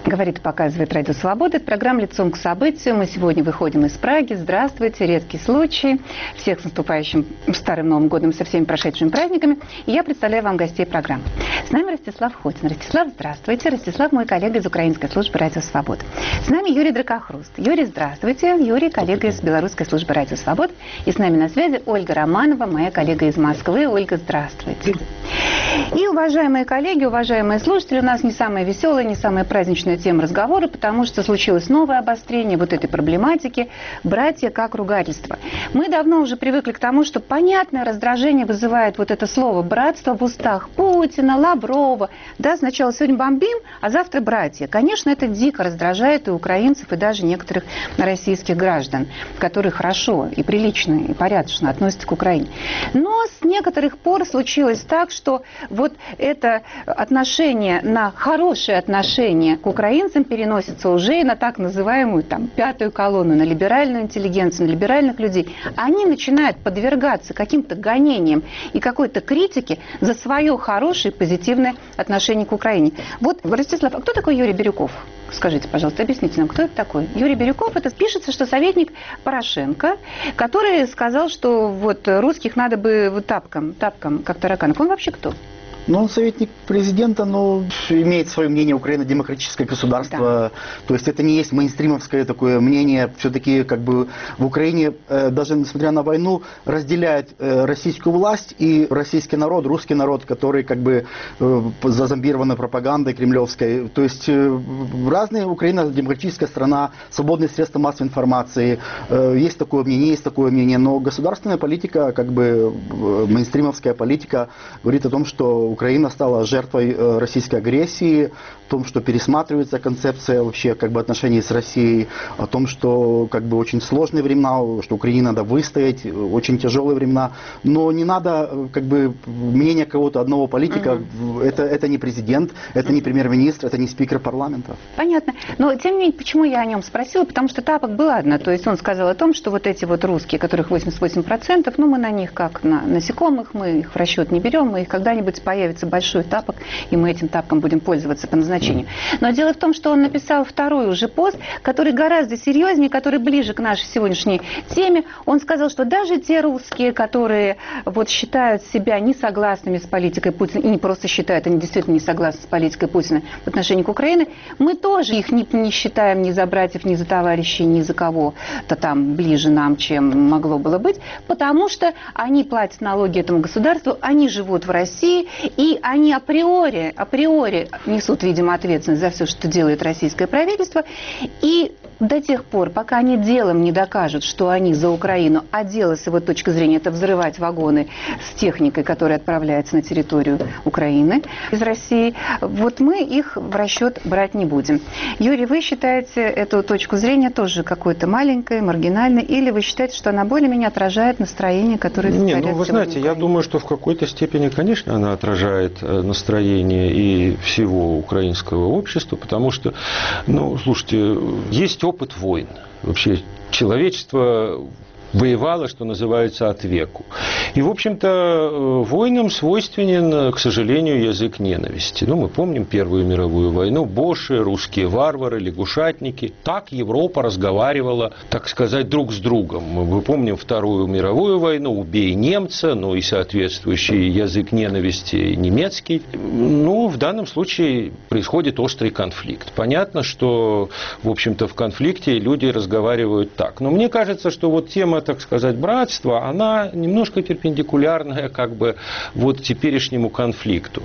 Говорит и показывает Радио Свобода. Это программа «Лицом к событию». Мы сегодня выходим из Праги. Здравствуйте, редкий случай. Всех с наступающим Старым Новым годом, со всеми прошедшими праздниками. И я представляю вам гостей программы. С нами Ростислав Хотин. Ростислав, здравствуйте. Ростислав мой коллега из украинской службы Радио Свобода. С нами Юрий Дракохруст. Юрий, здравствуйте. Юрий, коллега из белорусской службы Радио Свобода. И с нами на связи Ольга Романова, моя коллега из Москвы. Ольга, здравствуйте. И, уважаемые коллеги, уважаемые слушатели, у нас не самая веселая, не самая праздничная тема разговора, потому что случилось новое обострение вот этой проблематики «братья как ругательство». Мы давно уже привыкли к тому, что понятное раздражение вызывает вот это слово «братство» в устах Путина, Лаврова. Да, сначала сегодня бомбим, а завтра братья. Конечно, это дико раздражает и украинцев, и даже некоторых российских граждан, которые хорошо и прилично, и порядочно относятся к Украине. Но с некоторых пор случилось так, что вот это отношение на хорошее отношение к украинцам переносится уже и на так называемую там пятую колонну, на либеральную интеллигенцию, на либеральных людей. Они начинают подвергаться каким-то гонениям и какой-то критике за свое хорошее позитивное отношение к Украине. Вот, Ростислав, а кто такой Юрий Бирюков? Скажите, пожалуйста, объясните нам, кто это такой? Юрий Бирюков, это пишется, что советник Порошенко, который сказал, что вот русских надо бы вот тапком, как тараканов. Он вообще кто? Ну, он советник президента, но имеет свое мнение, Украина демократическое государство. Да. То есть это не есть мейнстримовское такое мнение. Все-таки как бы в Украине, даже несмотря на войну, разделяет российскую власть и российский народ, русский народ, который как бы зазомбирован пропагандой кремлевской. То есть разные, Украина демократическая страна, свободные средства массовой информации. Есть такое мнение, но государственная политика, как бы мейнстримовская политика, говорит о том, что Украина стала жертвой российской агрессии, о том, что пересматривается концепция вообще как бы отношений с Россией, о том, что как бы очень сложные времена, что Украине надо выстоять, очень тяжелые времена, но не надо как бы мнение кого-то одного политика, это не президент, это не премьер-министр, это не спикер парламента. Понятно. Но тем не менее, почему я о нем спросила? Потому что тапок был одна, то есть он сказал о том, что вот эти вот русские, которых 88%, ну мы на них как на насекомых, мы их в расчет не берем, мы их когда-нибудь появится большой тапок, и мы этим тапком будем пользоваться по назначению. Но дело в том, что он написал второй уже пост, который гораздо серьезнее, который ближе к нашей сегодняшней теме. Он сказал, что даже те русские, которые вот считают себя несогласными с политикой Путина, и не просто считают, они действительно не согласны с политикой Путина в отношении к Украине, мы тоже их не считаем ни за братьев, ни за товарищей, ни за кого-то там ближе нам, чем могло было быть, потому что они платят налоги этому государству, они живут в России, и они априори несут, видимо, ответственность за все, что делает российское правительство. И до тех пор, пока они делом не докажут, что они за Украину, а дело, с его точки зрения, это взрывать вагоны с техникой, которая отправляется на территорию Украины из России, вот мы их в расчет брать не будем. Юрий, вы считаете эту точку зрения тоже какой-то маленькой, маргинальной, или вы считаете, что она более-менее отражает настроение, которое царят? Вы знаете, я думаю, что в какой-то степени, конечно, она отражает настроение и всего украинского общества, потому что, слушайте, есть опыт войн. Вообще человечество воевало, что называется, от веку. И, в общем-то, войнам свойственен, к сожалению, язык ненависти. Мы помним Первую мировую войну, боши, русские варвары, лягушатники. Так Европа разговаривала, так сказать, друг с другом. Мы помним Вторую мировую войну, убей немца, и соответствующий язык ненависти немецкий. В данном случае происходит острый конфликт. Понятно, что, в общем-то, в конфликте люди разговаривают так. Но мне кажется, что вот тема, так сказать, братства, она немножко перпендикулярная теперешнему конфликту.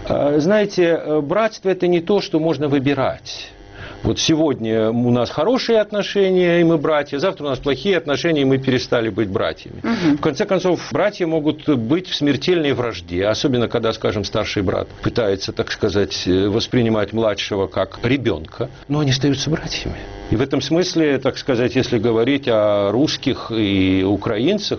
Знаете, братство – это не то, что можно выбирать. Вот сегодня у нас хорошие отношения, и мы братья, завтра у нас плохие отношения, и мы перестали быть братьями. В конце концов, братья могут быть в смертельной вражде, особенно когда, скажем, старший брат пытается, так сказать, воспринимать младшего как ребенка, но они остаются братьями. И в этом смысле, так сказать, если говорить о русских и украинцах,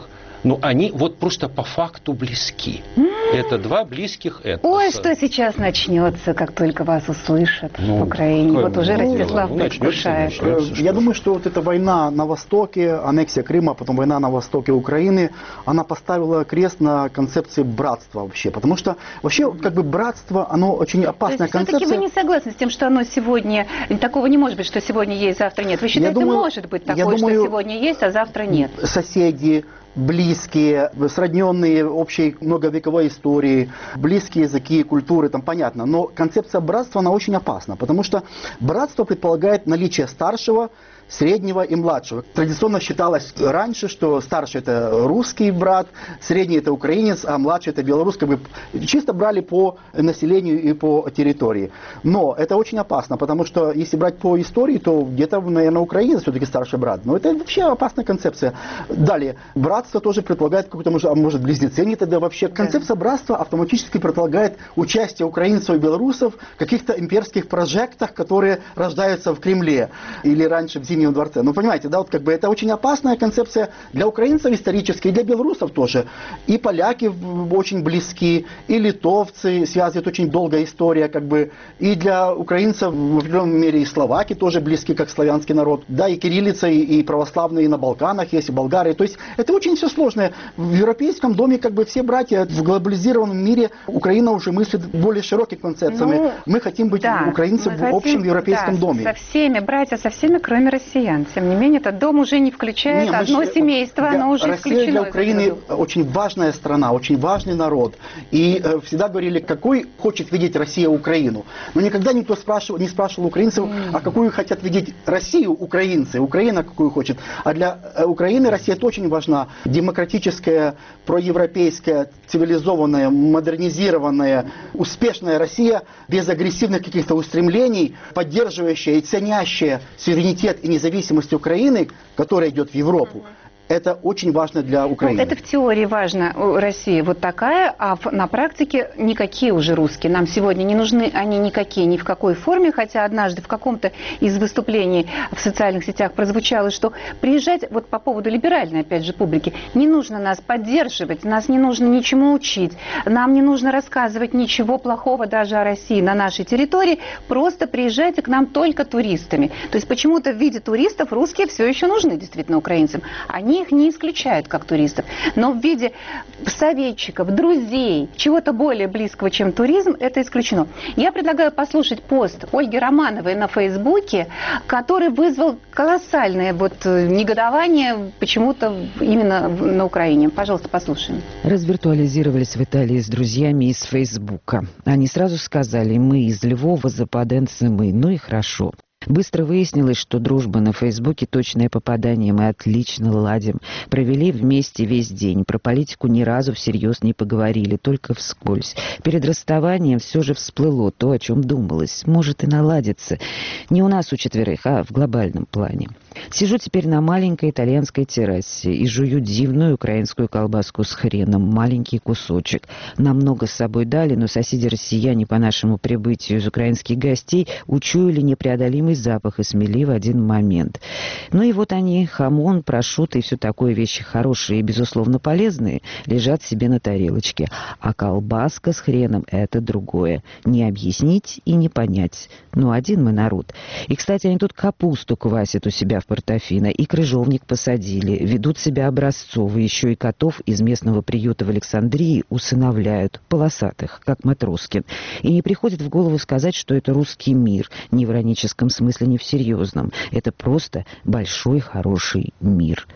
но они вот просто по факту близки. Это два близких этноса. Ой, что сейчас начнется, как только вас услышат в Украине. Вот уже Ростислав предвкушает. Я думаю, что вот эта война на Востоке, аннексия Крыма, потом война на Востоке Украины, она поставила крест на концепции братства вообще. Потому что вообще как бы братство, оно очень опасная концепция. Все-таки вы не согласны с тем, что оно сегодня, такого не может быть, что сегодня есть, завтра нет. Вы считаете, может быть такое, что сегодня есть, а завтра нет? Соседи, близкие, сродненные общей многовековой историей, близкие языки, культуры, там понятно. Но концепция братства, она очень опасна, потому что братство предполагает наличие старшего, среднего и младшего. Традиционно считалось раньше, что старший это русский брат, средний это украинец, а младший это белорус. Как бы чисто брали по населению и по территории. Но это очень опасно, потому что если брать по истории, то где-то, наверное, украинец все-таки старший брат. Но это вообще опасная концепция. Далее, братство тоже предполагает какой-то, может, близнецы не тогда вообще. Концепция братства автоматически предполагает участие украинцев и белорусов в каких-то имперских прожектах, которые рождаются в Кремле или раньше в Зимнем дворце. Ну, понимаете, да, вот как бы это очень опасная концепция для украинцев исторически, и для белорусов тоже. И поляки очень близки, и литовцы, связывает очень долгая история, как бы, и для украинцев в определенной мере и словаки тоже близки, как славянский народ. Да, и кириллица, и православные на Балканах есть, и Болгарии. То есть это очень все сложное. В европейском доме как бы все братья, в глобализированном мире Украина уже мыслит более широкими концепциями. Ну, мы хотим быть украинцами в общем европейском доме. Со всеми, братья, со всеми, кроме россиян. Тем не менее, этот дом уже не включает одно семейство, оно уже исключено. Россия для Украины очень важная страна, очень важный народ. И всегда говорили, какой хочет видеть Россия Украину. Но никогда никто не спрашивал украинцев, а какую хотят видеть Россию украинцы, Украина какую хочет. А для Украины Россия это очень важна. Демократическая, проевропейская, цивилизованная, модернизированная, успешная Россия, без агрессивных каких-то устремлений, поддерживающая и ценящая суверенитет и независимость Украины, которая идет в Европу. Это очень важно для Украины. Это в теории важно у России вот такая, а на практике никакие уже русские. Нам сегодня не нужны они никакие, ни в какой форме, хотя однажды в каком-то из выступлений в социальных сетях прозвучало, что приезжать, вот по поводу либеральной, опять же, публики, не нужно нас поддерживать, нас не нужно ничему учить, нам не нужно рассказывать ничего плохого даже о России на нашей территории, просто приезжайте к нам только туристами. То есть почему-то в виде туристов русские все еще нужны действительно украинцам. Они их не исключают как туристов, но в виде советчиков, друзей, чего-то более близкого, чем туризм, это исключено. Я предлагаю послушать пост Ольги Романовой на Фейсбуке, который вызвал колоссальное негодование почему-то именно на Украине. Пожалуйста, послушаем. Развиртуализировались в Италии с друзьями из Фейсбука. Они сразу сказали: мы из Львова, западенцы мы. Ну и хорошо. Быстро выяснилось, что дружба на Фейсбуке — точное попадание, мы отлично ладим. Провели вместе весь день, про политику ни разу всерьез не поговорили, только вскользь. Перед расставанием все же всплыло то, о чем думалось. Может и наладится. Не у нас у четверых, а в глобальном плане. Сижу теперь на маленькой итальянской террасе и жую дивную украинскую колбаску с хреном, маленький кусочек. Нам много с собой дали, но соседи-россияне по нашему прибытию из украинских гостей учуяли непреодолимый запах и смели в один момент. Ну и вот они, хамон, прошутто и все такое, вещи хорошие и, безусловно, полезные, лежат себе на тарелочке. А колбаска с хреном — это другое. Не объяснить и не понять. Ну, один мы народ. И, кстати, они тут капусту квасят у себя в Портофино, и крыжовник посадили, ведут себя образцово, еще и котов из местного приюта в Александрии усыновляют, полосатых, как Матроскин. И не приходит в голову сказать, что это русский мир, не в ироническом смысле, не в серьезном. Это просто большой хороший мир.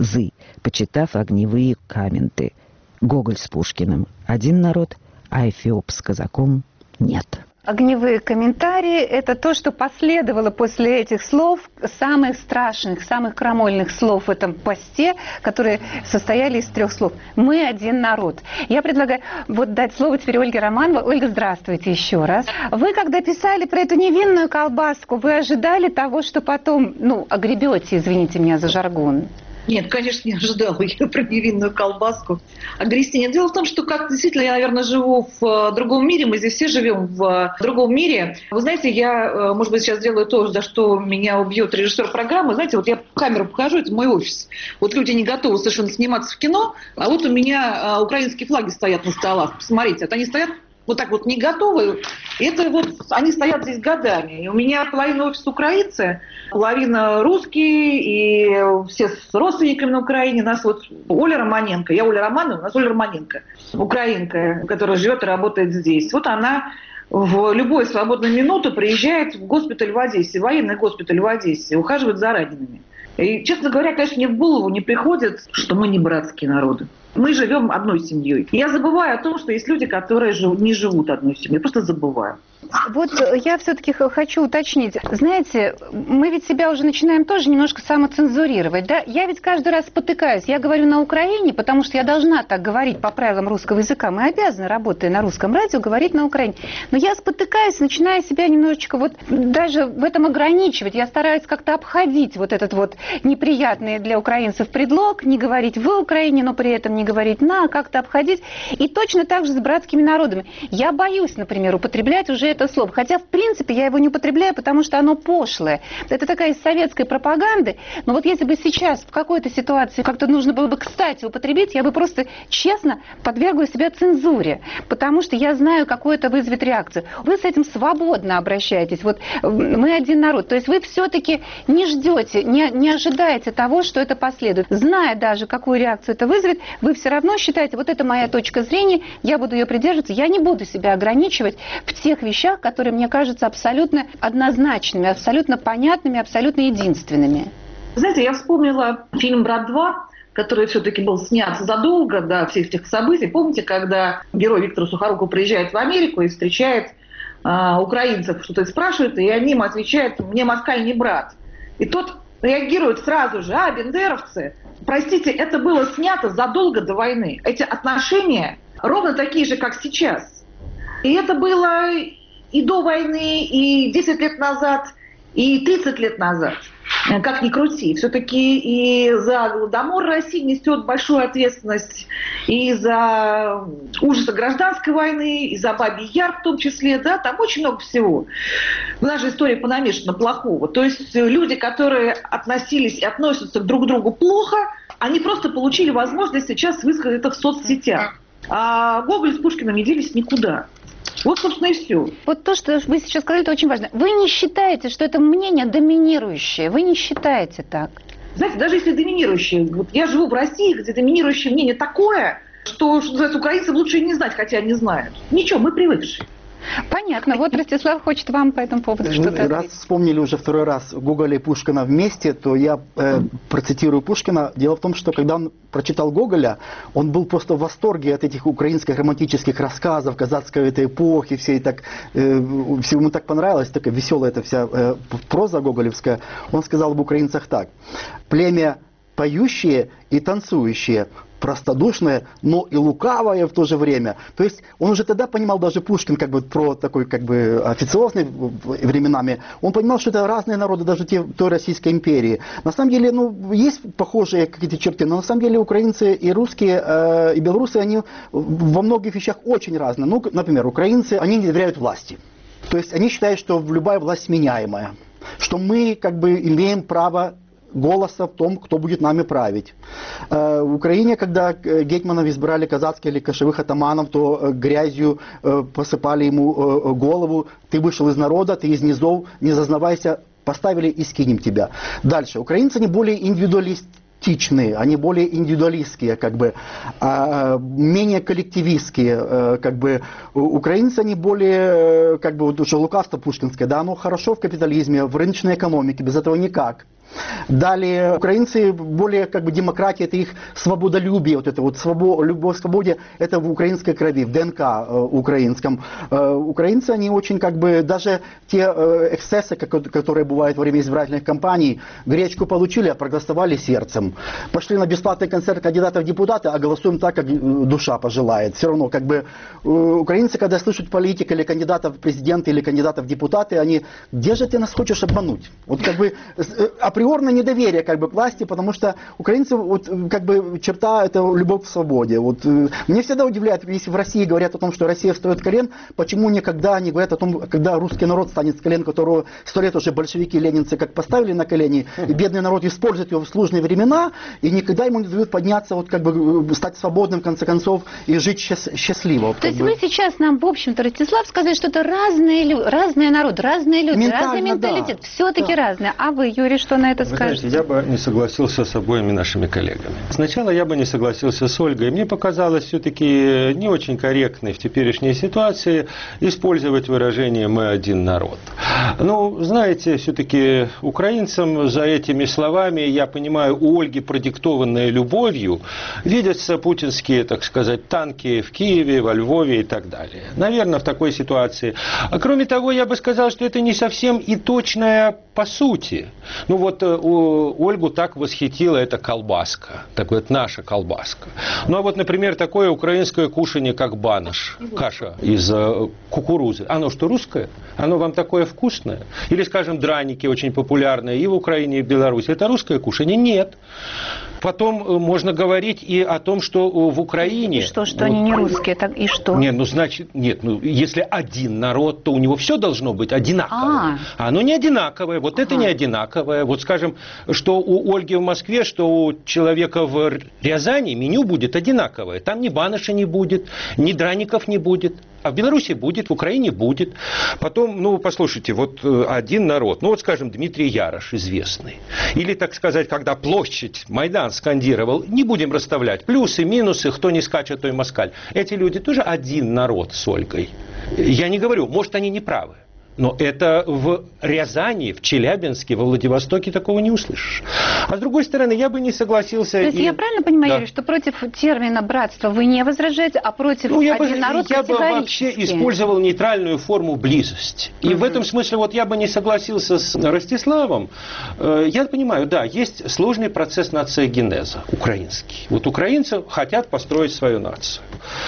Почитав огневые комменты. Гоголь с Пушкиным — один народ, а Эфиоп с казаком — нет. Огневые комментарии – это то, что последовало после этих слов, самых страшных, самых крамольных слов в этом посте, которые состояли из 3 слов. «Мы один народ». Я предлагаю дать слово теперь Ольге Романовой. Ольга, здравствуйте еще раз. Вы, когда писали про эту невинную колбаску, вы ожидали того, что потом, огребете, извините меня за жаргон? Нет, конечно, не ожидала я про невинную колбаску. А Кристине, дело в том, что как действительно я, наверное, живу в другом мире, мы здесь все живем в другом мире. Вы знаете, я, может быть, сейчас делаю то, за что меня убьет режиссер программы. Знаете, вот я камеру покажу, это мой офис. Вот люди не готовы совершенно сниматься в кино, а вот у меня украинские флаги стоят на столах. Посмотрите, вот они стоят вот так вот не готовы. Это вот они стоят здесь годами. И у меня половина офиса украинцы, половина русские, и все с родственниками на Украине. Нас вот Оля Романенко, я Оля Романова, у нас Оля Романенко, украинка, которая живет и работает здесь. Вот она в любую свободную минуту приезжает в госпиталь в Одессе, военный госпиталь в Одессе, ухаживает за ранеными. И, честно говоря, конечно, мне в голову не приходит, что мы не братские народы. Мы живем одной семьей. Я забываю о том, что есть люди, которые не живут одной семьей. Просто забываю. Вот я все-таки хочу уточнить. Знаете, мы ведь себя уже начинаем тоже немножко самоцензурировать, да? Я ведь каждый раз спотыкаюсь. Я говорю на Украине, потому что я должна так говорить по правилам русского языка. Мы обязаны, работая на русском радио, говорить на Украине. Но я спотыкаюсь, начиная себя немножечко вот даже в этом ограничивать. Я стараюсь как-то обходить вот этот вот неприятный для украинцев предлог, не говорить в Украине, но при этом не говорить на, как-то обходить. И точно так же с братскими народами. Я боюсь, например, употреблять уже это слово. Хотя, в принципе, я его не употребляю, потому что оно пошлое. Это такая из советской пропаганды. Но вот если бы сейчас в какой-то ситуации как-то нужно было бы, кстати, употребить, я бы просто честно подвергла себя цензуре. Потому что я знаю, какую это вызовет реакцию. Вы с этим свободно обращаетесь. Вот мы один народ. То есть вы все-таки не ждете, не ожидаете того, что это последует. Зная даже, какую реакцию это вызовет, вы все равно считаете, вот это моя точка зрения, я буду ее придерживаться, я не буду себя ограничивать в тех вещах, которые мне кажутся абсолютно однозначными, абсолютно понятными, абсолютно единственными. Знаете, я вспомнила фильм «Брат 2», который все-таки был снят задолго до всех этих событий. Помните, когда герой Виктор Сухоруков приезжает в Америку и встречает украинцев, что-то спрашивает, и они ему отвечают: «Мне москаль не брат». И тот реагирует сразу же: «А, бендеровцы». Простите, это было снято задолго до войны. Эти отношения ровно такие же, как сейчас. И это было и до войны, и 10 лет назад, и 30 лет назад. Как ни крути. Все-таки и за Голодомор Россия несет большую ответственность, и за ужасы гражданской войны, и за Бабий Яр в том числе. Да? Там очень много всего. В нашей истории понамешано плохого. То есть люди, которые относились и относятся друг к другу плохо, они просто получили возможность сейчас высказать это в соцсетях. А Гоголь с Пушкиным не делись никуда. Вот, собственно, и все. Вот то, что вы сейчас сказали, это очень важно. Вы не считаете, что это мнение доминирующее? Вы не считаете так? Знаете, даже если доминирующее, вот я живу в России, где доминирующее мнение такое, что называется, украинцам лучше и не знать, хотя они знают. Ничего, мы привыкшие. Понятно. Вот Ростислав хочет вам по этому поводу что-то ответить. Раз вспомнили уже второй раз Гоголя и Пушкина вместе, то я процитирую Пушкина. Дело в том, что когда он прочитал Гоголя, он был просто в восторге от этих украинских романтических рассказов, казацкой этой эпохи, всей так, все ему так понравилось, такая веселая эта вся проза гоголевская. Он сказал об украинцах так: племя поющие и танцующие, простодушное, но и лукавое в то же время. То есть он уже тогда понимал, даже Пушкин, как бы про такой, как бы официозный временами, он понимал, что это разные народы, даже той Российской империи. На самом деле, ну, есть похожие какие-то черты, но на самом деле украинцы и русские, и белорусы, они во многих вещах очень разные. Ну, например, украинцы, они не доверяют власти. То есть они считают, что любая власть сменяемая, что мы, как бы, имеем право голоса в том, кто будет нами править. В Украине, когда гетьманов избрали казацких или кошевых атаманов, то грязью посыпали ему голову: ты вышел из народа, ты из низов, не зазнавайся, поставили и скинем тебя. Дальше. Украинцы, они более индивидуалистичные, они более индивидуалистские, как бы, менее коллективистские, как бы. Украинцы, они более, как бы, вот уже лукавство пушкинское, да, оно хорошо в капитализме, в рыночной экономике, без этого никак. Далее, украинцы более, как бы, демократия, это их свободолюбие, вот это вот любовь к свободе, это в украинской крови, в ДНК украинском. Украинцы, они очень, как бы, даже те эксцессы, которые бывают во время избирательных кампаний, гречку получили, а проголосовали сердцем. Пошли на бесплатный концерт кандидатов в депутаты, а голосуем так, как душа пожелает. Все равно, как бы, украинцы, когда слышат политика или кандидатов в президенты, или кандидатов в депутаты, они: где же ты нас хочешь обмануть? Вот, как бы, априорное недоверие как бы к власти, потому что украинцы, вот, как бы черта это любовь к свободе. Вот, мне всегда удивляет, если в России говорят о том, что Россия встает с колен, почему никогда не говорят о том, когда русский народ станет с колен, которого 100 лет уже большевики, ленинцы как поставили на колени, и бедный народ использует его в сложные времена, и никогда ему не дают подняться, вот как бы стать свободным в конце концов и жить счастливо. То есть вы сейчас нам, в общем-то, Ростислав, сказали, что это разные народы, разные люди, разный менталитет, да. Все-таки разные. А вы, Юрий, что на это скажете? Знаете, я бы не согласился с обоими нашими коллегами. Сначала я бы не согласился с Ольгой. Мне показалось все-таки не очень корректной в теперешней ситуации использовать выражение «мы один народ». Ну, знаете, все-таки украинцам за этими словами, я понимаю, у Ольги, продиктованные любовью, видятся путинские, так сказать, танки в Киеве, во Львове и так далее. Наверное, в такой ситуации. А кроме того, я бы сказал, что это не совсем и точная по сути. Ну вот Ольгу так восхитила эта колбаска. Так вот, наша колбаска. Ну а вот, например, такое украинское кушанье, как банош, каша из кукурузы. Оно что, русское? Оно вам такое вкусное? Или, скажем, драники очень популярные и в Украине, и в Беларуси. Это русское кушанье? Нет. Потом можно говорить и о том, что в Украине... И что они не русские, так и что? Нет, ну значит, нет, ну если один народ, то у него все должно быть одинаковое. А оно не одинаковое, вот это не одинаковое. Вот скажем, что у Ольги в Москве, что у человека в Рязани меню будет одинаковое. Там ни баноша не будет, ни драников не будет. А в Беларуси будет, в Украине будет. Потом, ну, послушайте, вот один народ, ну, вот, скажем, Дмитрий Ярош, известный. Или, так сказать, когда площадь, Майдан скандировал, не будем расставлять плюсы, минусы, кто не скачет, то и москаль. Эти люди тоже один народ с Ольгой. Я не говорю, может, они не правы. Но это в Рязани, в Челябинске, во Владивостоке такого не услышишь. А с другой стороны, я бы не согласился... То есть я правильно понимаю, Юрий, что против термина «братство» вы не возражаете, а против один народ я бы вообще использовал нейтральную форму «близость». И в этом смысле вот я бы не согласился с Ростиславом. Я понимаю, да, есть сложный процесс нациогенеза украинский. Вот украинцы хотят построить свою нацию.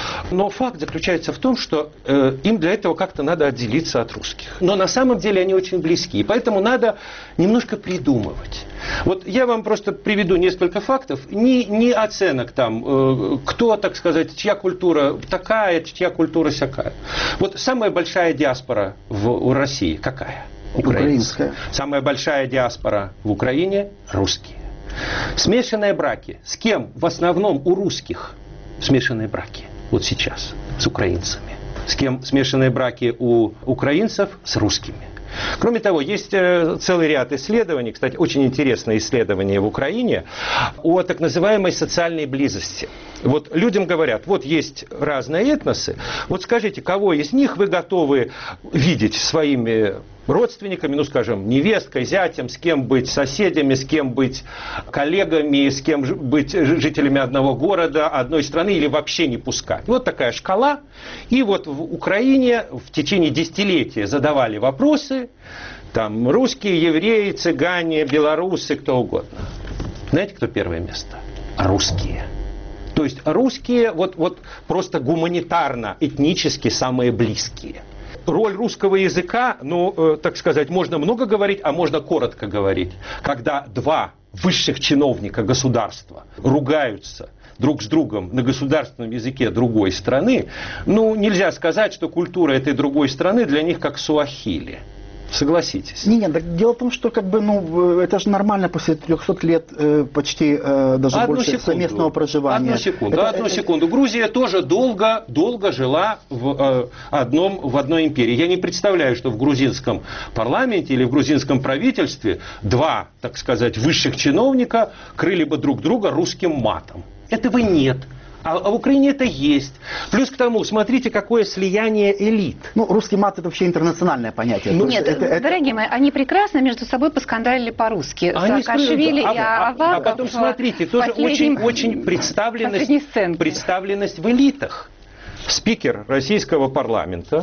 Но факт заключается в том, что им для этого как-то надо отделиться от русских. Но на самом деле они очень близки. И поэтому надо немножко придумывать. Вот я вам просто приведу несколько фактов. Не оценок там, кто, так сказать, чья культура такая, чья культура сякая. Вот самая большая диаспора в России какая? Украинская. Самая большая диаспора в Украине – русские. Смешанные браки. С кем в основном у русских смешанные браки? Вот сейчас. С украинцами. С кем смешанные браки у украинцев? С русскими. Кроме того, есть целый ряд исследований, кстати, очень интересное исследование в Украине о так называемой социальной близости. Вот людям говорят, вот есть разные этносы, вот скажите, кого из них вы готовы видеть своими родственниками, ну, скажем, невесткой, зятем, с кем быть соседями, с кем быть коллегами, с кем быть жителями одного города, одной страны или вообще не пускать. Вот такая шкала. И вот в Украине в течение десятилетия задавали вопросы, там, русские, евреи, цыгане, белорусы, кто угодно. Знаете, кто первое место? Русские. То есть русские вот просто гуманитарно, этнически самые близкие. Роль русского языка, ну, так сказать, можно много говорить, а можно коротко говорить. Когда два высших чиновника государства ругаются друг с другом на государственном языке другой страны, ну, нельзя сказать, что культура этой другой страны для них как суахили. Согласитесь. Нет, так дело в том, что как бы, ну, это же нормально после 300 лет почти даже больше совместного проживания. Одну секунду. Грузия тоже долго жила в одной империи. Я не представляю, что в грузинском парламенте или в грузинском правительстве два, так сказать, высших чиновника крыли бы друг друга русским матом. Этого нет. А в Украине это есть. Плюс к тому, смотрите, какое слияние элит. Ну, русский мат – это вообще интернациональное понятие. Нет, дорогие мои, они прекрасно между собой поскандалили по-русски. Саакашвили и Аваков. А потом, смотрите, тоже очень представленность в элитах. Спикер российского парламента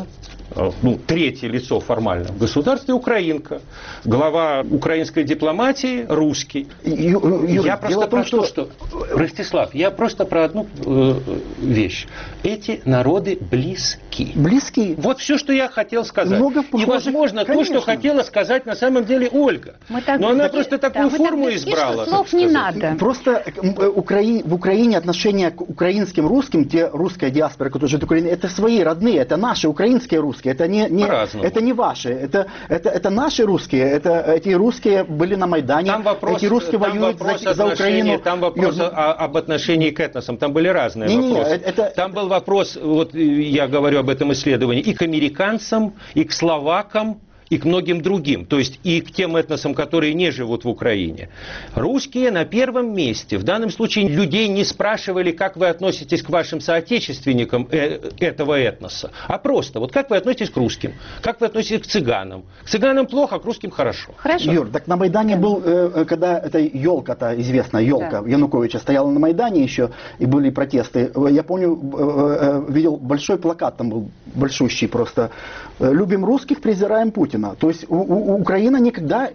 третье лицо формально в государстве украинка, глава украинской дипломатии русский. Я просто про то, что... Ростислав, я просто про одну вещь. Эти народы близки. Близки. Вот все, что я хотел сказать. Много и, возможно, то, что хотела сказать на самом деле Ольга. Но она просто такую форму избрала. Слов не надо. Просто в Украине отношение к украинским русским, те русская диаспора, которая живет в Украине, это свои родные, это наши украинские русские, это не ваши, это наши русские, эти русские были на Майдане, эти русские воюют за Украину. Там вопрос об отношении к этносам, там были разные вопросы. Там был вопрос, вот я говорю об этом исследовании, и к американцам, и к словакам, и к многим другим, то есть и к тем этносам, которые не живут в Украине. Русские на первом месте. В данном случае людей не спрашивали, как вы относитесь к вашим соотечественникам этого этноса, а просто, вот как вы относитесь к русским, как вы относитесь к цыганам. К цыганам плохо, а к русским хорошо. Хорошо. Юр, так на Майдане был, когда эта елка-то, известная елка Януковича, стояла на Майдане еще, и были протесты. Я помню, видел большой плакат, там был большущий просто. «Любим русских, презираем Путина». То есть Украина никогда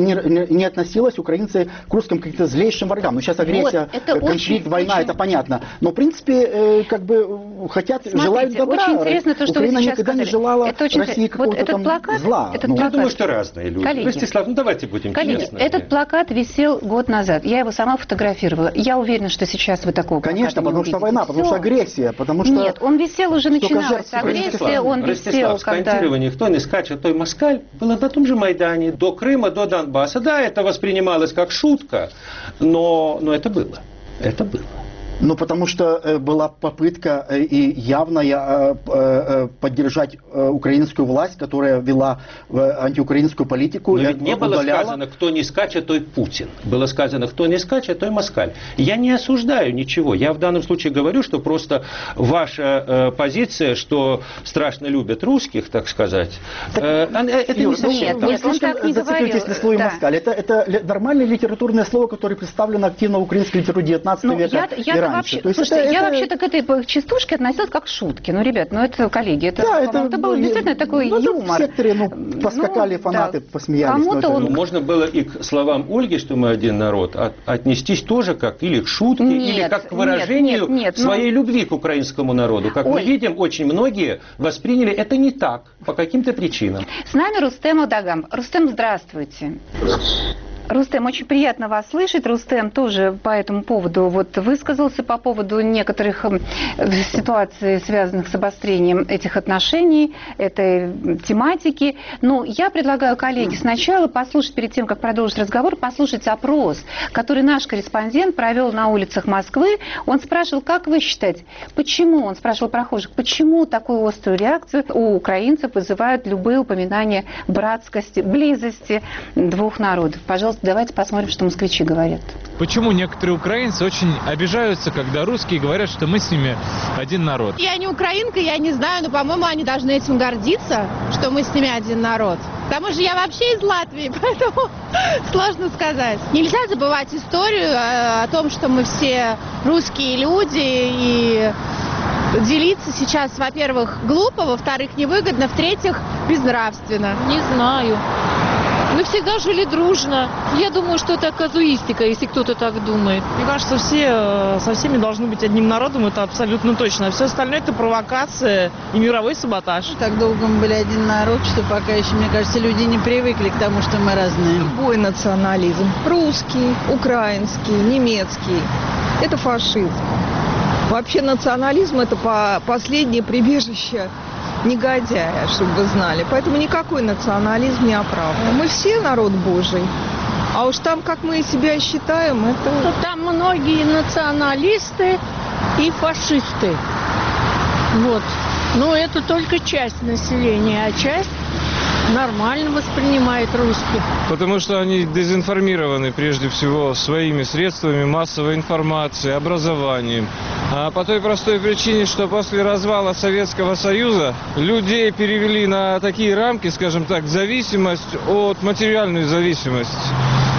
не относилась, украинцы, к русским каким-то злейшим врагам. Ну, сейчас агрессия, конфликт, война, это понятно. Но, в принципе, как бы хотят, желают добра. Очень интересно то, что Украина вы сейчас никогда сказали. не желала России какого-то там зла. Я думаю, что разные люди. Коллеги, Ростислав, давайте будем честными. Этот плакат висел год назад. Я его сама фотографировала. Я уверена, что сейчас вы такого плаката Конечно, не потому увидите. что война, потому что агрессия, потому что... Нет, он висел уже, начиналась агрессия, он висел, когда... Скандирование «Кто не скачет, той москаль» было на том же Майдане, до Крыма, до Донбасса. Да, это воспринималось как шутка, но это было. Это было. Ну, потому что была попытка и явная поддержать украинскую власть, которая вела антиукраинскую политику. Но ведь не было сказано, кто не скачет, той Путин. Было сказано, кто не скачет, той москаль. Я не осуждаю ничего. Я в данном случае говорю, что просто ваша позиция, что страшно любят русских, так сказать, это не совсем так. Нет, он так не говорил. На слове москаль. Это нормальное литературное слово, которое представлено активно в украинской литературе 19 века. Слушайте, я вообще-то к этой частушке относилась как к шутке. Ну, ребят, это, коллеги, это был действительно такой юмор. В секторе, поскакали фанаты, посмеялись. Можно было и к словам Ольги, что мы один народ, отнестись тоже как или к шутке, или как к выражению своей любви к украинскому народу. Как мы видим, очень многие восприняли это не так, по каким-то причинам. С нами Рустем Удагам. Рустем, здравствуйте. Рустем, очень приятно вас слышать. Рустем тоже по этому поводу высказался по поводу некоторых ситуаций, связанных с обострением этих отношений, этой тематики. Но я предлагаю, коллеги, сначала послушать, перед тем, как продолжить разговор, послушать опрос, который наш корреспондент провел на улицах Москвы. Он спрашивал, как вы считаете, почему, он спрашивал прохожих, почему такую острую реакцию у украинцев вызывают любые упоминания братскости, близости двух народов. Пожалуйста, давайте посмотрим, что москвичи говорят. Почему некоторые украинцы очень обижаются, когда русские говорят, что мы с ними один народ? Я не украинка, я не знаю, но, по-моему, они должны этим гордиться, что мы с ними один народ. К тому же я вообще из Латвии, поэтому сложно сказать. Нельзя забывать историю о том, что мы все русские люди, и делиться сейчас, во-первых, глупо, во-вторых, невыгодно, в-третьих, безнравственно. Не знаю. Мы всегда жили дружно. Я думаю, что это казуистика, если кто-то так думает. Мне кажется, все со всеми должны быть одним народом, это абсолютно точно. А все остальное это провокация и мировой саботаж. Так долго мы были один народ, что пока еще, мне кажется, люди не привыкли к тому, что мы разные. Любой национализм, русский, украинский, немецкий, это фашизм. Вообще национализм это последнее прибежище негодяя, чтобы вы знали. Поэтому никакой национализм не оправдан. Мы все народ Божий. А уж там, как мы себя считаем, это... Там многие националисты и фашисты. Вот. Но это только часть населения, а часть нормально воспринимает русских. Потому что они дезинформированы прежде всего своими средствами массовой информации, образованием. А по той простой причине, что после развала Советского Союза людей перевели на такие рамки, скажем так, зависимость от материальную зависимость.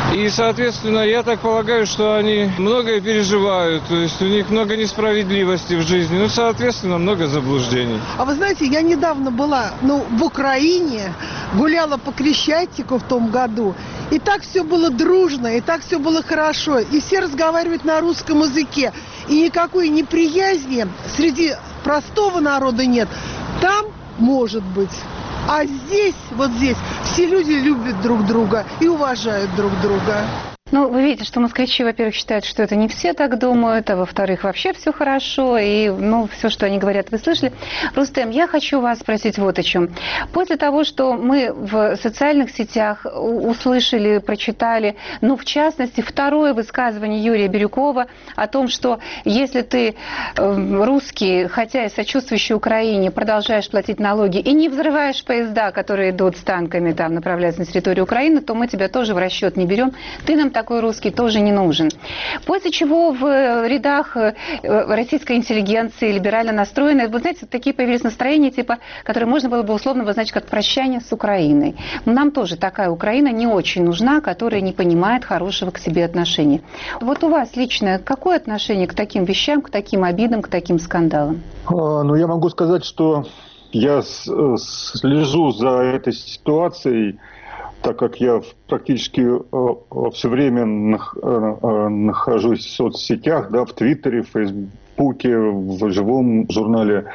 И, соответственно, я так полагаю, что они многое переживают, то есть у них много несправедливости в жизни, ну, соответственно, много заблуждений. А вы знаете, я недавно была, в Украине, гуляла по Крещатику в том году, и так все было дружно, и так все было хорошо, и все разговаривают на русском языке, и никакой неприязни среди простого народа нет. Там может быть. А здесь, вот здесь, все люди любят друг друга и уважают друг друга. Ну, вы видите, что москвичи, во-первых, считают, что это не все так думают, а во-вторых, вообще все хорошо, и, все, что они говорят, вы слышали. Рустем, я хочу вас спросить вот о чем. После того, что мы в социальных сетях услышали, прочитали, в частности, второе высказывание Юрия Бирюкова о том, что если ты русский, хотя и сочувствующий Украине, продолжаешь платить налоги и не взрываешь поезда, которые идут с танками, направляются на территорию Украины, то мы тебя тоже в расчет не берем. Ты нам такой русский тоже не нужен. После чего в рядах российской интеллигенции, либерально настроенной, вы знаете, такие появились настроения, которые можно было бы условно обозначить как прощание с Украиной. Нам тоже такая Украина не очень нужна, которая не понимает хорошего к себе отношения. Вот у вас лично какое отношение к таким вещам, к таким обидам, к таким скандалам? Я могу сказать, что я слежу за этой ситуацией, так как я практически все время нахожусь в соцсетях, в Твиттере, в Фейсбуке, в живом журнале,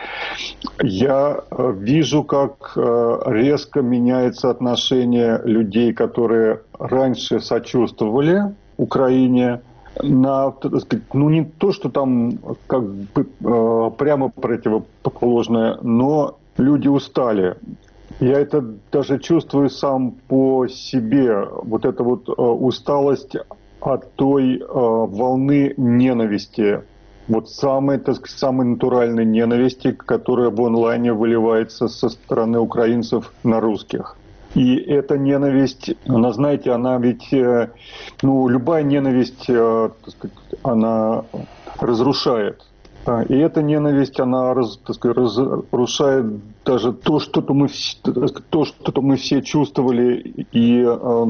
я вижу, как резко меняется отношение людей, которые раньше сочувствовали Украине, не то, что там прямо противоположное, но люди устали. Я это даже чувствую сам по себе. Вот эта усталость от той волны ненависти. Самой натуральной ненависти, которая в онлайне выливается со стороны украинцев на русских. И эта ненависть, она ведь, любая ненависть, она разрушает. И эта ненависть, она разрушает даже то, что мы все чувствовали. И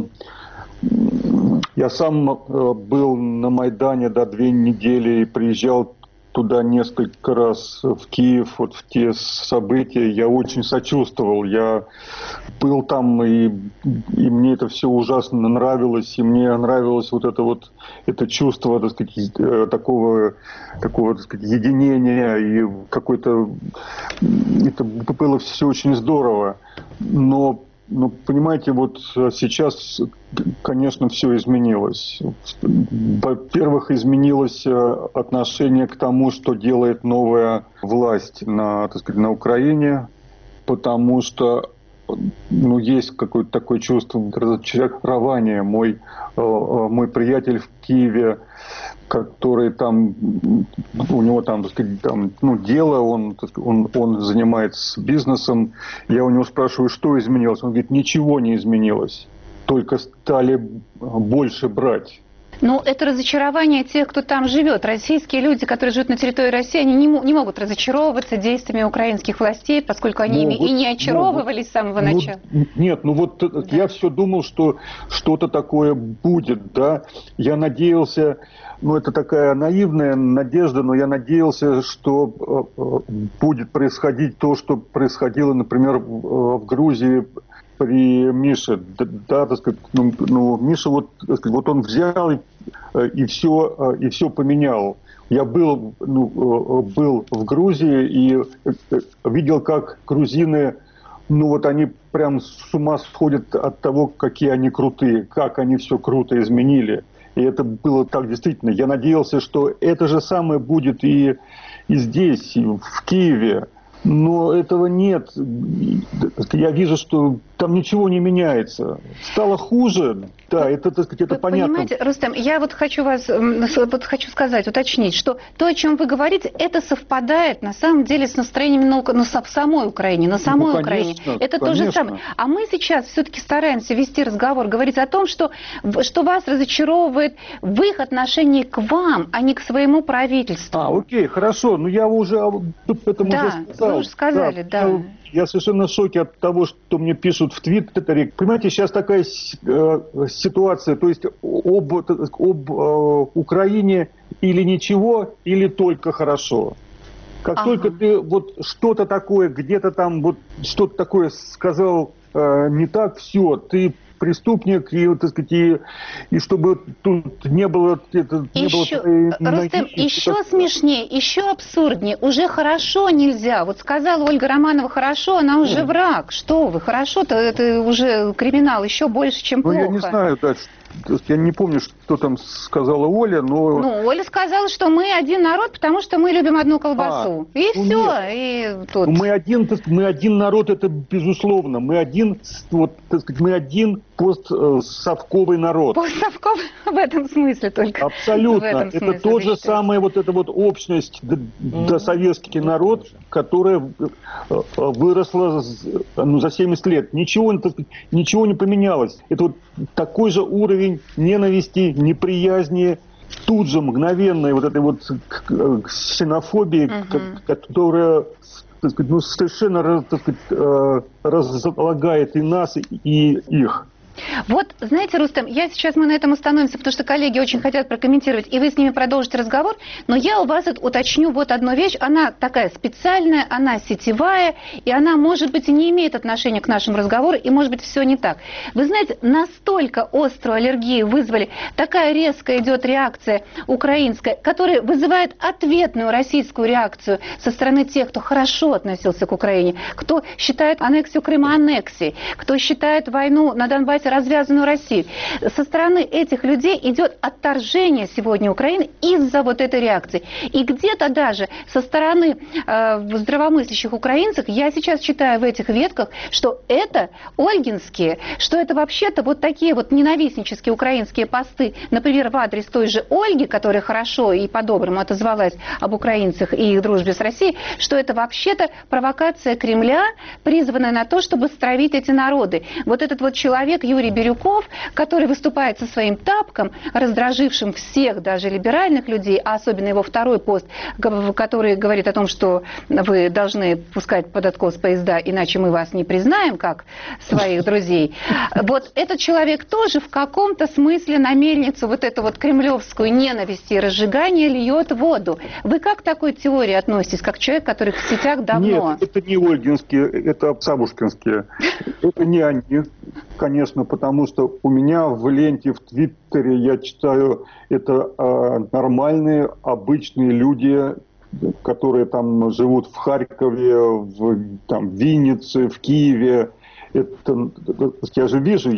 я сам был на Майдане 2 недели и приезжал туда несколько раз в Киев, в те события. Я очень сочувствовал. Я был там, и мне это все ужасно нравилось. И мне нравилось это чувство, такого единения. И какое-то... Это было все очень здорово. Но понимаете, сейчас, конечно, все изменилось. Во-первых, изменилось отношение к тому, что делает новая власть на Украине, потому что есть какое-то такое чувство разочарования. Мой приятель в Киеве, который у него дело, он занимается бизнесом. Я у него спрашиваю, что изменилось. Он говорит, ничего не изменилось, только стали больше брать. Это разочарование тех, кто там живет. Российские люди, которые живут на территории России, они не могут разочаровываться действиями украинских властей, поскольку они ими и не очаровывались с самого начала. Нет, я все думал, что что-то такое будет, да. Я надеялся, это такая наивная надежда, но я надеялся, что будет происходить то, что происходило, например, в Грузии при Мише, Миша он взял и все поменял. Я был в Грузии и видел, как грузины, они прям с ума сходят от того, какие они крутые, как они все круто изменили. И это было так действительно. Я надеялся, что это же самое будет и здесь, и в Киеве. Но этого нет. Я вижу, что там ничего не меняется. Стало хуже. Да, это понятно. Понимаете, Рустем, я хочу сказать, уточнить, что то, о чем вы говорите, это совпадает на самом деле с настроением в самой Украине, Украине. Это то же самое. А мы сейчас все-таки стараемся вести разговор, говорить о том, что вас разочаровывает в их отношении к вам, а не к своему правительству. Окей, хорошо. Я уже об этом уже сказал. Вы уже сказали, да. Я совершенно в шоке от того, что мне пишут в Твиттере. Понимаете, сейчас такая ситуация, то есть об Украине или ничего, или только хорошо. Как только ты вот что-то такое, где-то там вот что-то такое сказал не так, все, ты преступник, и, так сказать, и чтобы тут не было... Рустем, еще смешнее, еще абсурднее. Уже хорошо нельзя. Вот сказала Ольга Романова хорошо, она уже враг. Что вы, хорошо-то это уже криминал еще больше, чем плохо. Я не знаю, да, я не помню, что там сказала Оля, но... Оля сказала, что мы один народ, потому что мы любим одну колбасу. И все. И тут... мы один народ, это безусловно. Мы один, вот, так сказать, мы один постсовковый народ. Постсовковый в этом смысле только. Абсолютно. Это то же самое, вот эта вот общность, досоветский народ, которая выросла за 70 лет. Ничего не поменялось. Это вот такой же уровень ненависти, неприязни, тут же мгновенной вот этой вот ксенофобии, которая, так сказать, совершенно, так сказать, разлагает и нас, и их. Вот, знаете, Рустем, мы на этом остановимся, потому что коллеги очень хотят прокомментировать, и вы с ними продолжите разговор, но я у вас уточню вот одну вещь, она такая специальная, она сетевая, и она, может быть, и не имеет отношения к нашему разговору, и, может быть, все не так. Вы знаете, настолько острую аллергию вызвали, такая резкая идет реакция украинская, которая вызывает ответную российскую реакцию со стороны тех, кто хорошо относился к Украине, кто считает аннексию Крыма аннексией, кто считает войну на Донбассе развязанную Россию. Со стороны этих людей идет отторжение сегодня Украины из-за вот этой реакции. И где-то даже со стороны здравомыслящих украинцев, я сейчас читаю в этих ветках, что это ольгинские, что это вообще-то вот такие вот ненавистнические украинские посты, например, в адрес той же Ольги, которая хорошо и по-доброму отозвалась об украинцах и их дружбе с Россией, что это вообще-то провокация Кремля, призванная на то, чтобы стравить эти народы. Вот этот вот человек, Юрий Бирюков, который выступает со своим тапком, раздражившим всех, даже либеральных людей, а особенно его второй пост, который говорит о том, что вы должны пускать под откос поезда, иначе мы вас не признаем как своих друзей. Вот этот человек тоже в каком-то смысле на мельницу вот эту вот кремлевскую ненависть и разжигание льет воду. Вы как к такой теории относитесь, как человек, который в сетях давно? Нет, это не ольгинские, это савушкинские. Это не они, конечно, потому что у меня в ленте в Твиттере я читаю, это нормальные, обычные люди, которые там живут в Харькове, в Виннице, в Киеве. Я же вижу,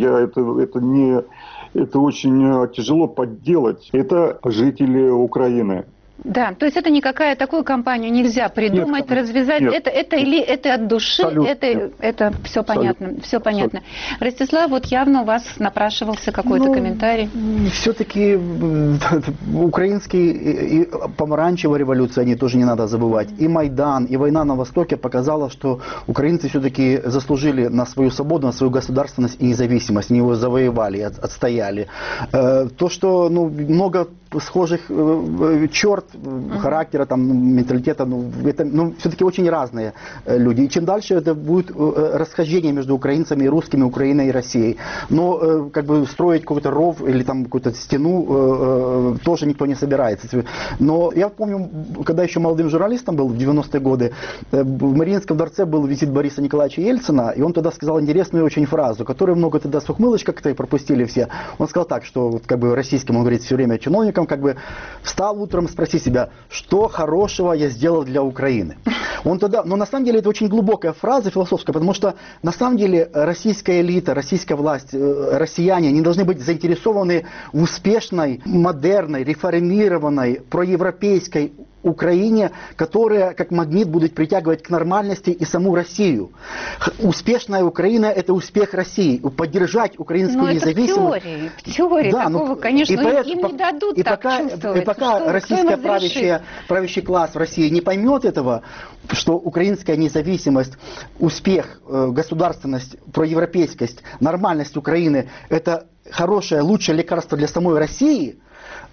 это очень тяжело подделать. Это жители Украины. Да, то есть это никакая такую кампанию нельзя придумать, развязать. Нет. Это от души, это все понятно. Все понятно. Ростислав, вот явно у вас напрашивался какой-то комментарий. Все-таки украинские и помаранчевая революция, они тоже не надо забывать. И Майдан, и война на Востоке показала, что украинцы все-таки заслужили на свою свободу, на свою государственность и независимость. Они его завоевали, отстояли. То, что много схожих черт характера, менталитета, это все-таки очень разные люди. И чем дальше это будет расхождение между украинцами и русскими, Украиной и Россией. Но строить какой-то ров или какую-то стену тоже никто не собирается. Но я помню, когда еще молодым журналистом был в 90-е годы, в Мариинском дворце был визит Бориса Николаевича Ельцина, и он тогда сказал интересную очень фразу, которую много тогда с ухмылочкой как-то и пропустили все. Он сказал так, что российским, он говорит все время чиновникам, встал утром, спроси себя, что хорошего я сделал для Украины. Но на самом деле это очень глубокая фраза философская, потому что на самом деле российская элита, российская власть, россияне, они должны быть заинтересованы в успешной, модерной, реформированной, проевропейской Украине, которая как магнит будет притягивать к нормальности и саму Россию. Успешная Украина – это успех России. Поддержать украинскую независимость. В теории такого, конечно, им не дадут так чувствовать. И пока российский правящий класс в России не поймет этого, что украинская независимость, успех, государственность, проевропейскость, нормальность Украины – это хорошее, лучшее лекарство для самой России,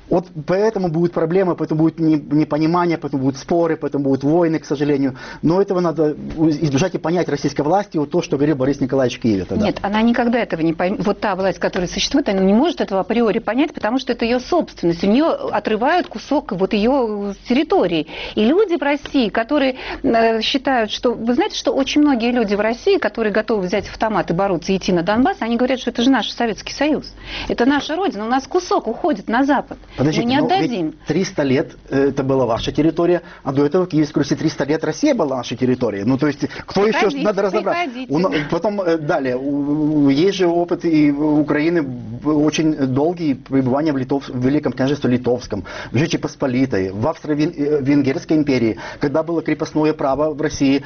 Вот поэтому будут проблемы, поэтому будет непонимание, поэтому будут споры, поэтому будут войны, к сожалению. Но этого надо избежать и понять российской власти, вот то, что говорил Борис Николаевич в Киеве тогда. Нет, она никогда этого не поймет. Вот та власть, которая существует, она не может этого априори понять, потому что это ее собственность. У нее отрывают кусок вот ее территории. И люди в России, которые считают, что... Вы знаете, что очень многие люди в России, которые готовы взять автомат и бороться, и идти на Донбасс, они говорят, что это же наш Советский Союз. Это наша Родина. У нас кусок уходит на Запад. Подождите, мы не отдадим. 300 лет это была ваша территория, а до этого в Киевской Руси 300 лет Россия была нашей территорией. Ну, то есть, кто еще, надо разобраться. Потом, далее, есть же опыт и Украины очень долгий пребывания в Великом княжестве Литовском, в Жечи Посполитой, в Австро-Венгерской империи, когда было крепостное право в России,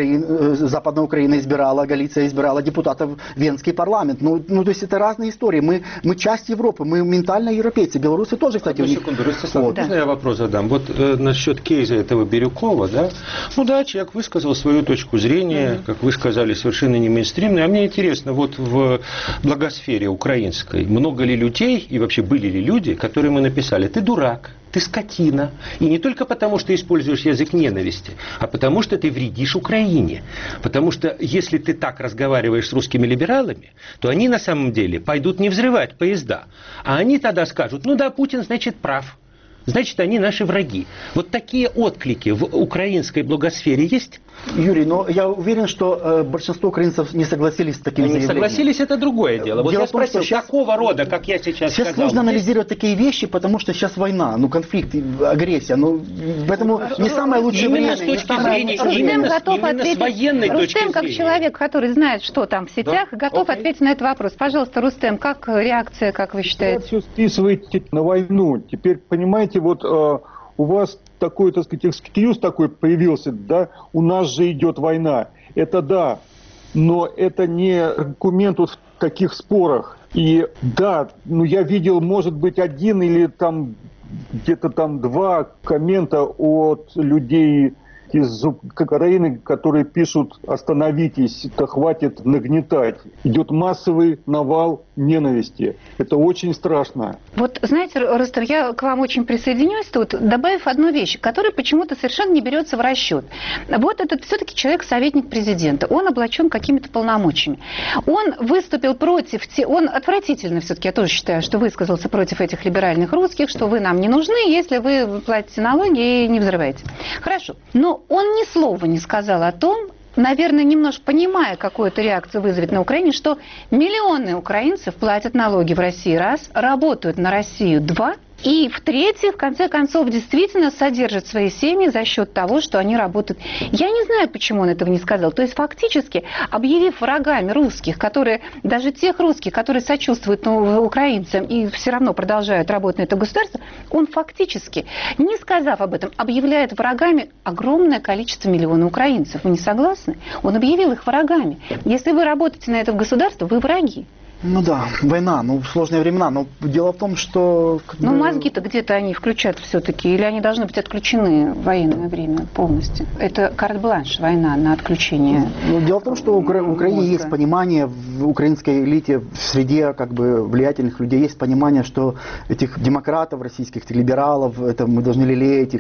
Западная Украина избирала, Галиция избирала депутатов в Венский парламент. Ну, то есть, это разные истории. Мы часть Европы, мы ментально европейцы. Белорусы тоже, кстати, секунду, Ростислав, можно я вопрос задам? Вот насчет кейса этого Бирюкова, да? Ну да, человек высказал свою точку зрения, как вы сказали, совершенно не мейнстримную. А мне интересно, вот в благосфере украинской много ли людей, и вообще были ли люди, которые мы написали: ты дурак, ты скотина. И не только потому, что используешь язык ненависти, а потому, что ты вредишь Украине. Потому что если ты так разговариваешь с русскими либералами, то они на самом деле пойдут не взрывать поезда. А они тогда скажут: ну да, Путин, значит, прав. Значит, они наши враги. Вот такие отклики в украинской блогосфере есть? Юрий, но я уверен, что большинство украинцев не согласились с таким заявлением. Не согласились, это другое дело. Вот я спросил, какого рода, как я сейчас сказал. Сейчас сложно анализировать такие вещи, потому что сейчас война, конфликт, агрессия. Поэтому не самое лучшее время. С точки зрения, именно с военной точки зрения. Рустем, как человек, который знает, что там в сетях, готов ответить на этот вопрос. Пожалуйста, Рустем, как реакция, как вы считаете? Все списываете на войну. Теперь, понимаете, вот у вас такой, так сказать, экскьюз такой появился, да, у нас же идет война. Это да, но это не аргумент вот в таких спорах. И да, я видел, может быть, один или там где-то там два коммента от людей из Украины, которые пишут: остановитесь, то хватит нагнетать. Идет массовый навал ненависти. Это очень страшно. Вот, знаете, Рустем, я к вам очень присоединюсь тут, добавив одну вещь, которая почему-то совершенно не берется в расчет. Вот этот все-таки человек-советник президента. Он облачен какими-то полномочиями. Он выступил против... Он отвратительно все-таки, я тоже считаю, что высказался против этих либеральных русских, что вы нам не нужны, если вы платите налоги и не взрываете. Хорошо. Но он ни слова не сказал о том, наверное, немножко понимая, какую это реакцию вызовет на Украине, что миллионы украинцев платят налоги в России раз, работают на Россию два, и в-третьих, в конце концов, действительно содержат свои семьи за счет того, что они работают. Я не знаю, почему он этого не сказал. То есть, фактически, объявив врагами русских, которые, даже тех русских, которые сочувствуют украинцам и все равно продолжают работать на это государство, он фактически, не сказав об этом, объявляет врагами огромное количество миллионов украинцев. Вы не согласны? Он объявил их врагами. Если вы работаете на это государство, вы враги. Ну да, война, сложные времена, но дело в том, что... мозги-то где-то они включат все-таки, или они должны быть отключены в военное время полностью? Это карт-бланш, война на отключение. Дело в том, что в Украине есть понимание, в украинской элите, в среде влиятельных людей есть понимание, что этих демократов российских, этих либералов, это мы должны лелеять,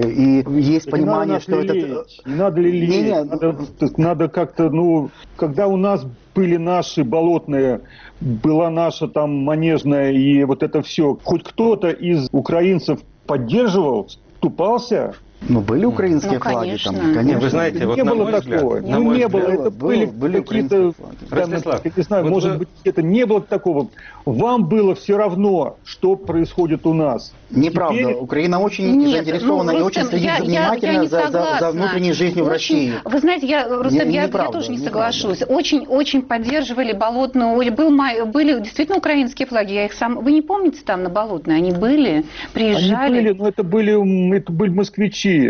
и есть понимание, что это... Не надо лелеять, надо как-то, когда у нас были наши болотные, была наша там манежная, и вот это все. Хоть кто-то из украинцев поддерживал, вступался? Были украинские флаги там, конечно. Вы знаете, вот не на было мой такого. взгляд, Не было. Это были какие-то, Ростислав, не знаю, вот может быть, это не было такого. Вам было все равно, что происходит у нас. Неправда. Теперь... Украина очень заинтересована и очень следит внимательно за внутренней жизнью в России. Вы знаете, Рустем, я тоже не соглашусь. Очень поддерживали Болотную. Были действительно украинские флаги. Я их вы не помните там на Болотной? Они были, приезжали. Они были, но это были москвичи.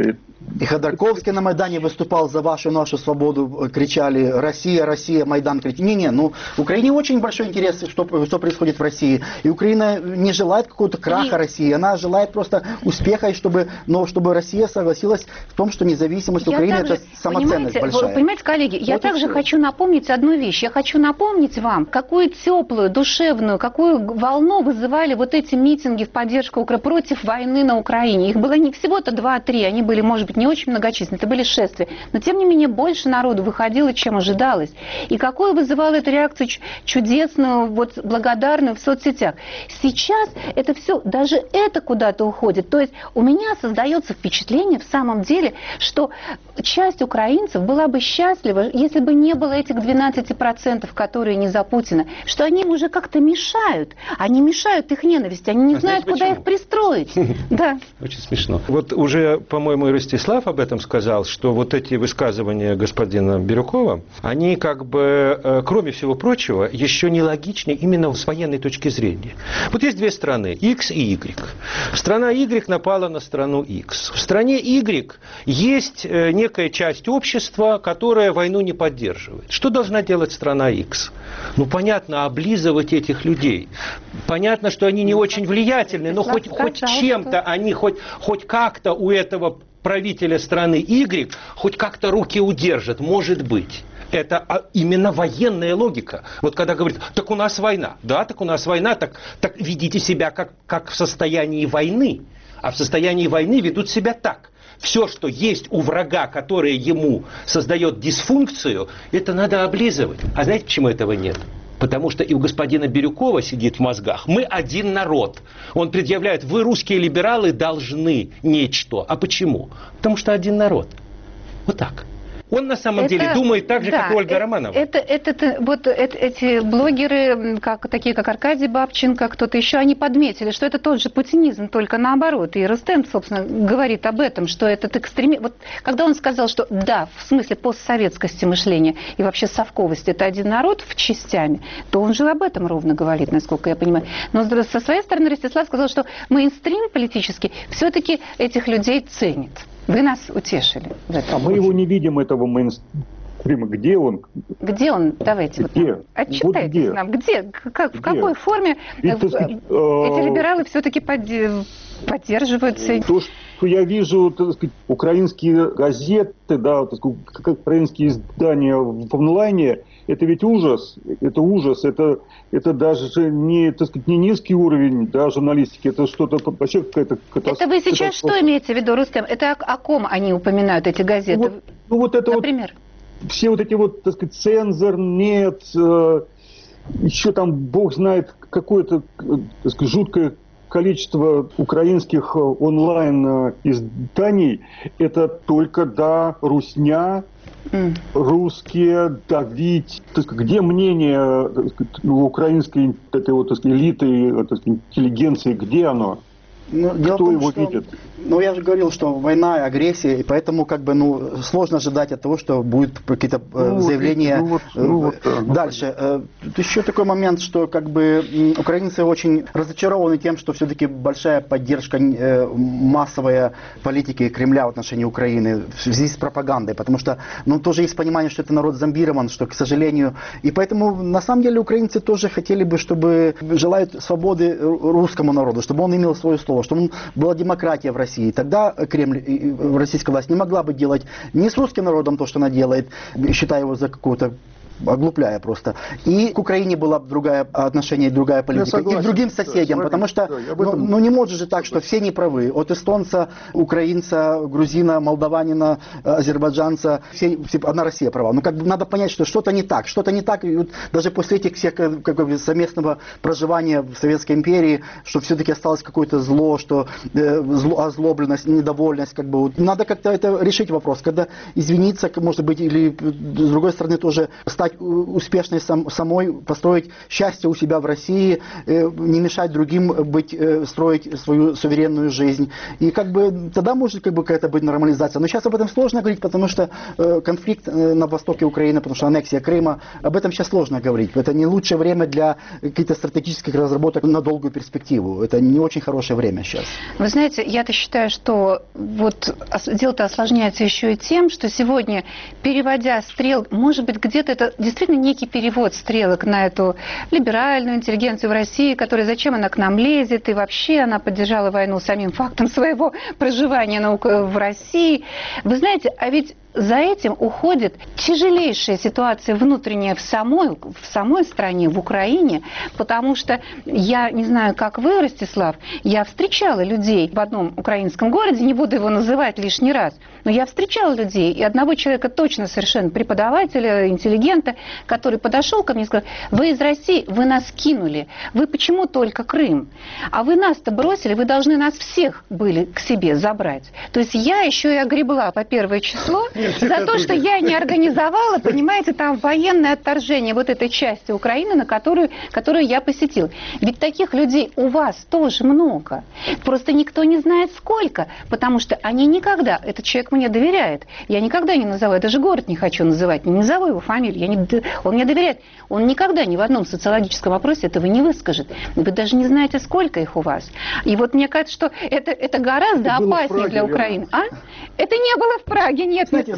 И Ходорковский на Майдане выступал за вашу, нашу свободу, кричали «Россия, Россия», Майдан кричит. Не-не, ну, в Украине очень большой интерес, что происходит в России. И Украина не желает какого-то краха России, она желает просто успеха, и чтобы Россия согласилась в том, что независимость Украины – это самоценность большая. Понимаете, коллеги, я также хочу напомнить одну вещь. Я хочу напомнить вам, какую теплую, душевную, какую волну вызывали вот эти митинги в поддержку против войны на Украине. Их было не всего-то 2-3, они были, может быть, не очень многочисленные, это были шествия. Но, тем не менее, больше народу выходило, чем ожидалось. И какую вызывала эта реакцию чудесную, вот, благодарную в соцсетях. Сейчас это все, даже это куда-то уходит. То есть у меня создается впечатление, в самом деле, что часть украинцев была бы счастлива, если бы не было этих 12%, которые не за Путина, что они им уже как-то мешают. Они мешают их ненависти, они не знают, куда их пристроить. Да. Очень смешно. Вот уже, по-моему, и Ростислав об этом сказал, что вот эти высказывания господина Бирюкова, они как бы, кроме всего прочего, еще нелогичны именно с военной точки зрения. Вот есть две страны, X и Y. Страна Y напала на страну X. В стране Y есть некая часть общества, которая войну не поддерживает. Что должна делать страна X? Ну, понятно, облизывать этих людей. Понятно, что они не очень влиятельны, но хоть чем-то они, хоть как-то у этого правителя страны Y хоть как-то руки удержат, может быть. Это именно военная логика. Вот когда говорят, так у нас война. Да, так у нас война, так ведите себя как в состоянии войны. А в состоянии войны ведут себя так. Все, что есть у врага, которое ему создает дисфункцию, это надо облизывать. А знаете, почему этого нет? Потому что и у господина Бирюкова сидит в мозгах. Мы один народ. Он предъявляет, вы, русские либералы, должны нечто. А почему? Потому что один народ. Вот так. Он на самом деле думает так же, как и Ольга Романова. Эти блогеры, такие как Аркадий Бабченко, кто-то еще, они подметили, что это тот же путинизм, только наоборот. И Рустем, собственно, говорит об этом, что этот экстремизм... Вот когда он сказал, что да, в смысле постсоветскости мышления и вообще совковости это один народ в частями, то он же об этом ровно говорит, насколько я понимаю. Но со своей стороны Ростислав сказал, что мейнстрим политический все-таки этих людей ценит. Вы нас утешили в этом. А мы его не видим, этого мейнстрима. Где он? Где он? Давайте. Где? Отчитайтесь нам. Где? В какой форме эти либералы все-таки поддерживаются? То, что я вижу, так сказать, украинские газеты, да, так сказать, украинские издания в онлайне, это ведь ужас. Это ужас. Это даже не, так сказать, не низкий уровень, да, журналистики. Это что-то вообще какая-то катастрофа. Это вы сейчас что имеете в виду, Рустем? Это о ком они упоминают, эти газеты? Вот это например? Все вот эти вот, так сказать, цензор, нет, еще там, бог знает, какое-то, так сказать, жуткое количество украинских онлайн-изданий. Это только, да, русня, русские, давить. Где мнение, так сказать, украинской этой вот, так сказать, элиты, так сказать, интеллигенции, где оно? Кто его видит? Ну, я же говорил, что война, агрессия, и поэтому сложно ожидать от того, что будут какие-то заявления дальше. Тут еще такой момент, что украинцы очень разочарованы тем, что все-таки большая поддержка массовая политики Кремля в отношении Украины в связи с пропагандой, потому что тоже есть понимание, что это народ зомбирован, что, к сожалению, и поэтому на самом деле украинцы тоже хотели бы, желают свободы русскому народу, чтобы он имел свое слово, чтобы была демократия в России. Тогда Кремль, российская власть не могла бы делать не с русским народом то, что она делает, считая его за какого-то, оглупляя просто. И к Украине было другое отношение, другая политика. И к другим соседям, потому что не может же так, что все неправы. От эстонца, украинца, грузина, молдаванина, азербайджанца, одна Россия права. Надо понять, что что-то не так. Что-то не так, и вот даже после этих всех совместного проживания в Советской империи, что все-таки осталось какое-то зло, что озлобленность, недовольность. Надо как-то это решить вопрос. Когда извиниться, может быть, или с другой стороны тоже стать стать успешной самой, построить счастье у себя в России, не мешать другим строить свою суверенную жизнь. И как бы тогда может как бы какая-то быть нормализация. Но сейчас об этом сложно говорить, потому что конфликт на востоке Украины, потому что аннексия Крыма, об этом сейчас сложно говорить. Это не лучшее время для каких-то стратегических разработок на долгую перспективу. Это не очень хорошее время сейчас. Вы знаете, я-то считаю, что вот дело-то осложняется еще и тем, что сегодня, переводя стрелки, может быть, где-то это действительно некий перевод стрелок на эту либеральную интеллигенцию в России, которая зачем она к нам лезет, и вообще она поддержала войну самим фактом своего проживания в России. Вы знаете, а ведь за этим уходит тяжелейшая ситуация внутренняя в самой стране, в Украине, потому что я не знаю, как вы, Ростислав, я встречала людей в одном украинском городе, не буду его называть лишний раз, но я встречала людей, и одного человека точно совершенно, преподавателя, интеллигента, который подошел ко мне и сказал: вы из России, вы нас кинули, вы почему только Крым? А вы нас-то бросили, вы должны нас всех были к себе забрать. То есть я еще и огребла по 1 число за то, что я не организовала, понимаете, там военное отторжение вот этой части Украины, на которую я посетила. Ведь таких людей у вас тоже много. Просто никто не знает сколько, потому что они никогда, этот человек мне доверяет, я никогда не назову, я даже город не хочу называть, не назову его фамилию, он мне доверяет, он никогда ни в одном социологическом опросе этого не выскажет. Вы даже не знаете, сколько их у вас. И вот мне кажется, что это гораздо опаснее для Украины. А? Это не было в Праге, нет. Знаете,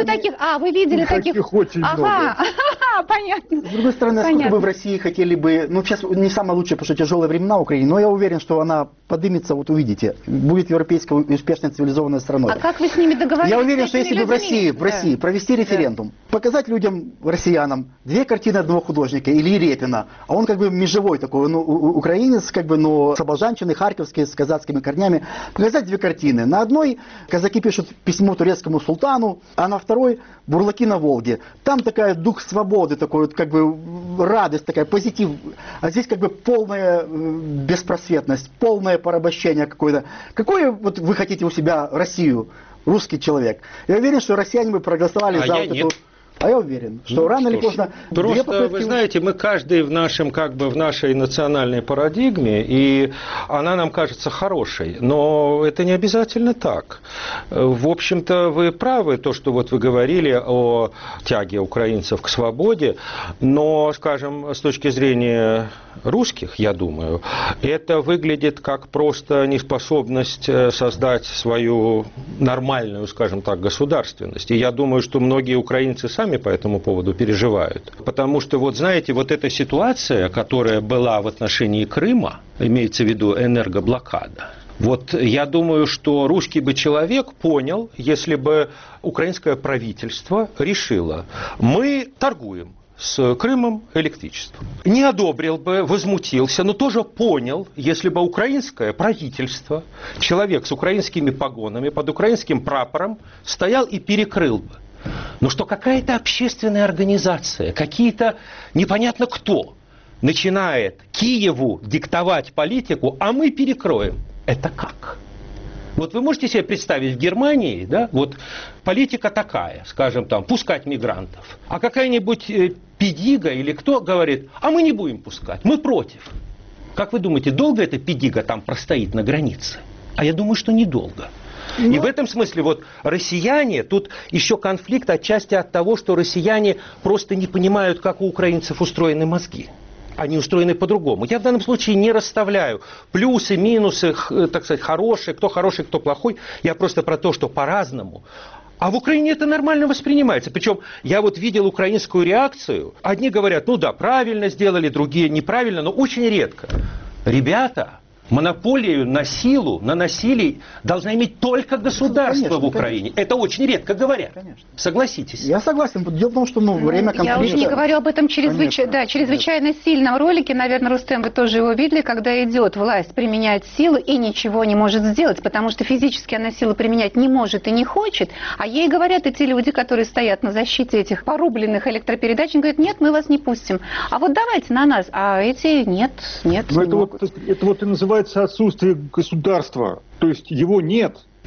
вы видели таких? Очень много. Понятно. С другой стороны, насколько вы в России хотели бы, сейчас не самое лучшее, потому что тяжелые времена в Украине, но я уверен, что она поднимется, вот увидите, будет европейской успешной цивилизованной страной. А как вы с ними договорились? Я уверен, что если бы в России провести референдум, показать людям, россиянам, 2 картины одного художника, Ильи Репина, а он как бы межевой такой, украинец, как бы, но слобожанчины, харьковский, с казацкими корнями, показать 2 картины. На одной казаки пишут письмо турецкому султану, а на второй бурлаки на Волге. Там такая дух свободы, такой вот, как бы радость, такая позитив. А здесь как бы полная беспросветность, полное порабощение какое-то. Какое вот вы хотите у себя Россию, русский человек? Я уверен, что россияне бы проголосовали за вот эту... А я уверен, что рано или поздно... Просто, вы знаете, мы каждый в нашей национальной парадигме, и она нам кажется хорошей, но это не обязательно так. В общем-то, вы правы, то, что вот вы говорили о тяге украинцев к свободе, но, скажем, с точки зрения русских, я думаю, это выглядит как просто неспособность создать свою нормальную, скажем так, государственность. И я думаю, что многие украинцы сами по этому поводу переживают. Потому что, вот знаете, вот эта ситуация, которая была в отношении Крыма, имеется в виду энергоблокада, вот я думаю, что русский бы человек понял, если бы украинское правительство решило: мы торгуем с Крымом электричеством. Не одобрил бы, возмутился, но тоже понял, если бы украинское правительство, человек с украинскими погонами, под украинским прапором, стоял и перекрыл бы. Но что какая-то общественная организация, какие-то непонятно кто, начинает Киеву диктовать политику, а мы перекроем. Это как? Вот вы можете себе представить, в Германии, да, вот политика такая, скажем, там, пускать мигрантов, а какая-нибудь педига или кто говорит: а мы не будем пускать, мы против. Как вы думаете, долго эта педига там простоит на границе? А я думаю, что недолго. И в этом смысле вот россияне, тут еще конфликт отчасти от того, что россияне просто не понимают, как у украинцев устроены мозги. Они устроены по-другому. Я в данном случае не расставляю плюсы, минусы, так сказать, хороший, кто плохой. Я просто про то, что по-разному. А в Украине это нормально воспринимается. Причем я вот видел украинскую реакцию. Одни говорят: ну да, правильно сделали, другие неправильно, но очень редко. Ребята, монополию на силу, на насилие должна иметь только государство, конечно, в Украине. Конечно. Это очень редко говорят. Конечно. Согласитесь? Я согласен. Дело в том, что время конфликта... Я уже не говорю об этом чрезвычайно сильном ролике. Наверное, Рустем, вы тоже его видели, когда идет власть, применяет силу и ничего не может сделать, потому что физически она силу применять не может и не хочет. А ей говорят эти люди, которые стоят на защите этих порубленных электропередач, говорят: нет, мы вас не пустим. А вот давайте на нас. А эти нет. Но это вот и называется отсутствие государства. То есть его нет.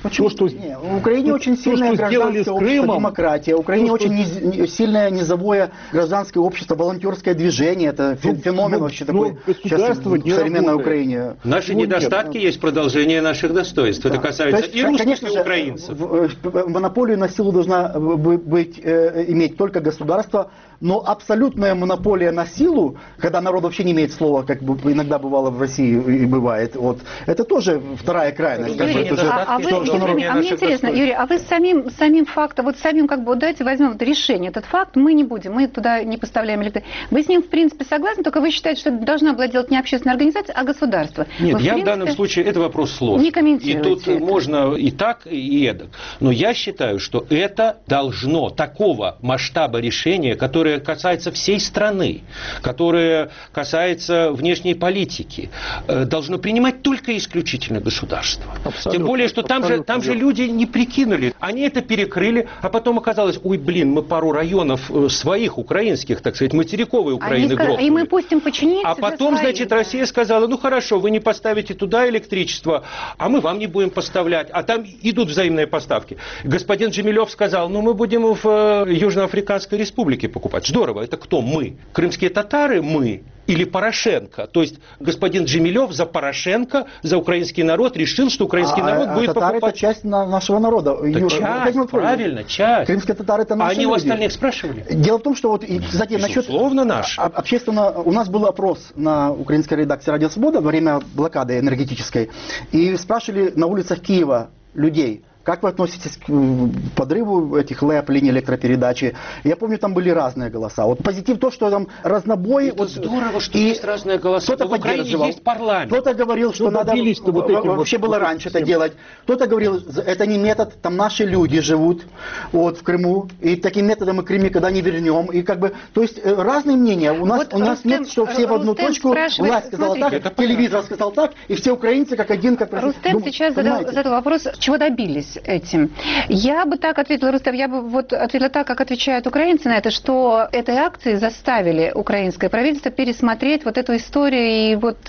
Почему? То, что, в Украине очень сильная гражданское общество, демократия. В Украине очень сильное низовое гражданское общество, волонтерское движение. Это феномен вообще такой сейчас в современной Украине. Наши недостатки есть продолжение наших достоинств. Это касается и русских, конечно и украинцев. Монополию на силу должна иметь только государство, но абсолютная монополия на силу, когда народ вообще не имеет слова, как иногда бывало в России и бывает, вот, это тоже вторая крайность. Юрий, мне интересно, Юрий, а вы самим фактом, вот самим как бы, вот давайте возьмем это решение, этот факт мы не будем, мы туда не поставляем электричество. Вы с ним в принципе согласны, только вы считаете, что это должна была делать не общественная организация, а государство? Нет, вы, я в данном случае, это вопрос сложный. Не комментируйте. И тут это. можно и так, и эдак. Но я считаю, что это должно такого масштаба решения, которое касается всей страны, которое касается внешней политики, должно принимать только и исключительно государство. Абсолютно, тем более, что там же люди не прикинули. Они это перекрыли, а потом оказалось, ой, блин, мы пару районов своих украинских, так сказать, материковой Украины грохнули. И мы пустим починить. А потом, значит, Россия сказала, ну хорошо, вы не поставите туда электричество, а мы вам не будем поставлять. А там идут взаимные поставки. Господин Джемилев сказал, ну мы будем в Южноафриканской республике покупать. Здорово, это кто мы? Крымские татары мы? Или Порошенко. То есть господин Джемилев за Порошенко, за украинский народ решил, что украинский народ будет татары покупать. Это часть нашего народа. Часть, правильно, часть. Крымские татары это наши люди. А они у остальных люди. Спрашивали? Дело в том, что вот, кстати, насчет общественно, у нас был опрос на украинской редакции «Радио Свобода» во время блокады энергетической, и спрашивали на улицах Киева людей, как вы относитесь к подрыву этих ЛЭП, линий электропередачи? Я помню, там были разные голоса. Вот позитив то, что там разнобой. Это вот, здорово, что есть разные голоса. Кто-то поддерживал. Есть парламент. Кто-то говорил, что надо вообще было раньше это делать. Кто-то говорил, это не метод, там наши люди живут вот, в Крыму, и таким методом мы Крым никогда не вернем. И как бы, то есть разные мнения. У нас нет, что все в одну точку. Власть сказала так, телевизор сказал так, и все украинцы как один. Рустем сейчас задал вопрос, чего добились этим. Я бы так ответила, Рустем, я бы вот ответила так, как отвечают украинцы на это, что этой акции заставили украинское правительство пересмотреть вот эту историю и вот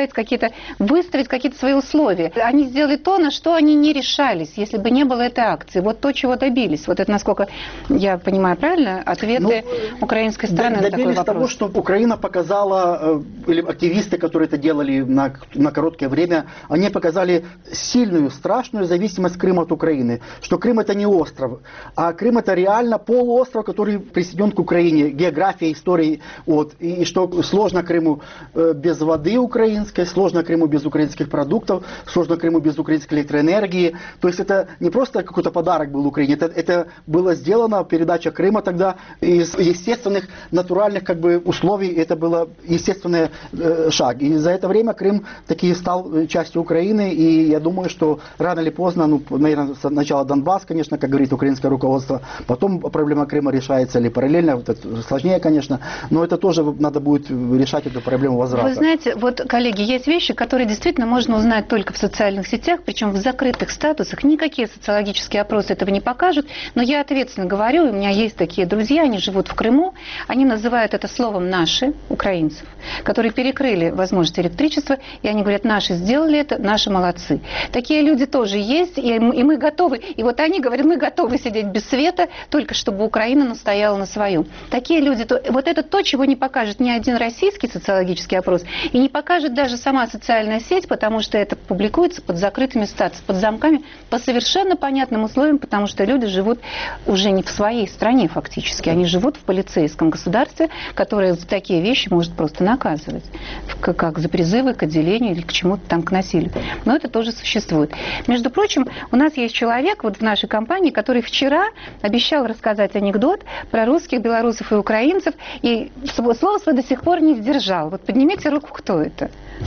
выставить какие-то свои условия. Они сделали то, на что они не решались, если бы не было этой акции. Вот то, чего добились. Вот это, насколько я понимаю правильно, ответы украинской стороны на такой вопрос. Того, что Украина показала, или активисты, которые это делали на короткое время, они показали сильную, страшную зависимость Крыма от Украины, что Крым это не остров, а Крым это реально полуостров, который присоединен к Украине, география, история, вот, и что сложно Крыму без воды украинской, сложно Крыму без украинских продуктов, сложно Крыму без украинской электроэнергии, то есть это не просто какой-то подарок был Украине, это было сделано, передача Крыма тогда из естественных, натуральных как бы условий, это было естественный шаг, и за это время Крым таки стал частью Украины, и я думаю, что рано или поздно, наверное, сначала Донбасс, конечно, как говорит украинское руководство, потом проблема Крыма решается или параллельно, вот это сложнее, конечно, но это тоже надо будет решать эту проблему возврата. Вы знаете, вот, коллеги, есть вещи, которые действительно можно узнать только в социальных сетях, причем в закрытых статусах, никакие социологические опросы этого не покажут, но я ответственно говорю, у меня есть такие друзья, они живут в Крыму, они называют это словом «наши», украинцев, которые перекрыли возможность электричества, и они говорят, наши сделали это, наши молодцы. Такие люди тоже есть, и мы готовы, и вот они говорят, мы готовы сидеть без света, только чтобы Украина настояла на своем. Такие люди, вот это то, чего не покажет ни один российский социологический опрос, и не покажет даже сама социальная сеть, потому что это публикуется под закрытыми статусами, под замками, по совершенно понятным условиям, потому что люди живут уже не в своей стране фактически, они живут в полицейском государстве, которое за такие вещи может просто наказывать, как за призывы к отделению или к чему-то там, к насилию. Но это тоже существует. Между прочим, у нас есть человек вот в нашей компании, который вчера обещал рассказать анекдот про русских, белорусов и украинцев, и слово свое до сих пор не сдержал. Вот поднимите руку, кто это?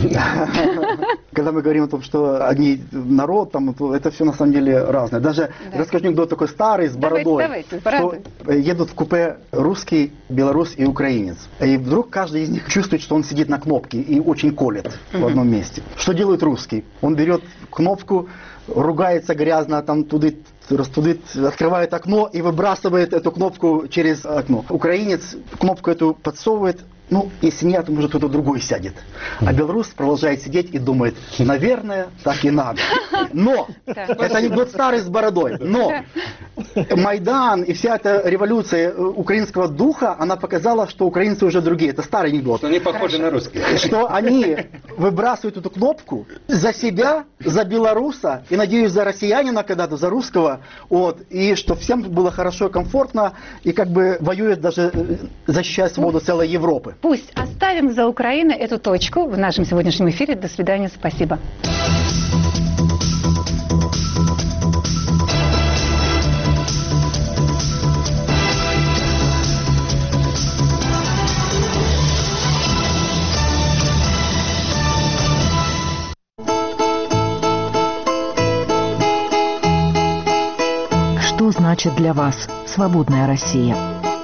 Когда мы говорим о том, что они народ, там, это все на самом деле разное. Даже расскажу анекдот такой старый, с бородой. Давайте, что едут в купе русский, белорус и украинец. И вдруг каждый из них чувствует, что он сидит на кнопке и очень колет в одном месте. Что делает русский? Он берет кнопку, ругается грязно, там тудит, открывает окно и выбрасывает эту кнопку через окно. Украинец кнопку эту подсовывает ну, если нет, то может кто-то другой сядет. А белорус продолжает сидеть и думает, наверное, так и надо. Но, это анекдот старый с бородой, но Майдан и вся эта революция украинского духа, она показала, что украинцы уже другие. Это старый анекдот. Что они похожи на русских. Что они выбрасывают эту кнопку за себя, за белоруса и, надеюсь, за россиянина когда-то, за русского, вот, и что всем было хорошо и комфортно, и как бы воюют даже, защищая свободу целой Европы. Пусть оставим за Украиной эту точку в нашем сегодняшнем эфире. До свидания, спасибо. Что значит для вас свободная Россия?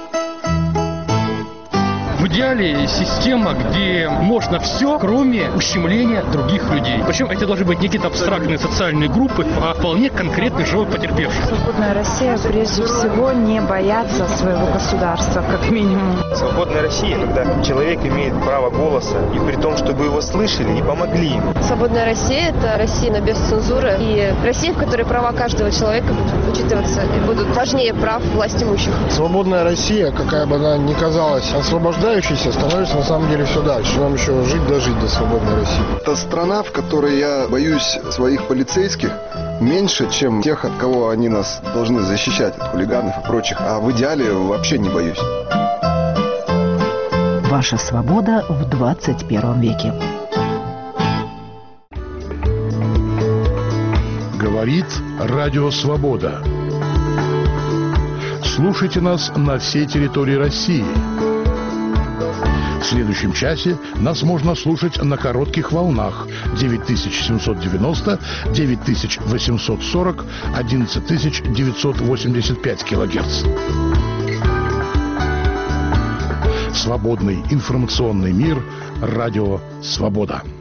В идеале система, где можно все, кроме ущемления других людей. Причем это должны быть не какие-то абстрактные социальные группы, а вполне конкретный живой потерпевший. Свободная Россия прежде всего не бояться своего государства, как минимум. Свободная Россия, когда человек имеет право голоса, и при том, чтобы его слышали и помогли ему. Свободная Россия – это Россия без цензуры и Россия, в которой права каждого человека будут учитываться и будут важнее прав власть имущих. Свободная Россия, какая бы она ни казалась освобождающей, становится на самом деле все дальше. Нам еще жить до свободной России. Это страна, в которой я боюсь своих полицейских меньше, чем тех, от кого они нас должны защищать, от хулиганов и прочих. А в идеале вообще не боюсь. Ваша свобода в 21 веке. Говорит Радио Свобода. Слушайте нас на всей территории России. В следующем часе нас можно слушать на коротких волнах 9790, 9840, 11985 килогерц. Свободный информационный мир. Радио Свобода.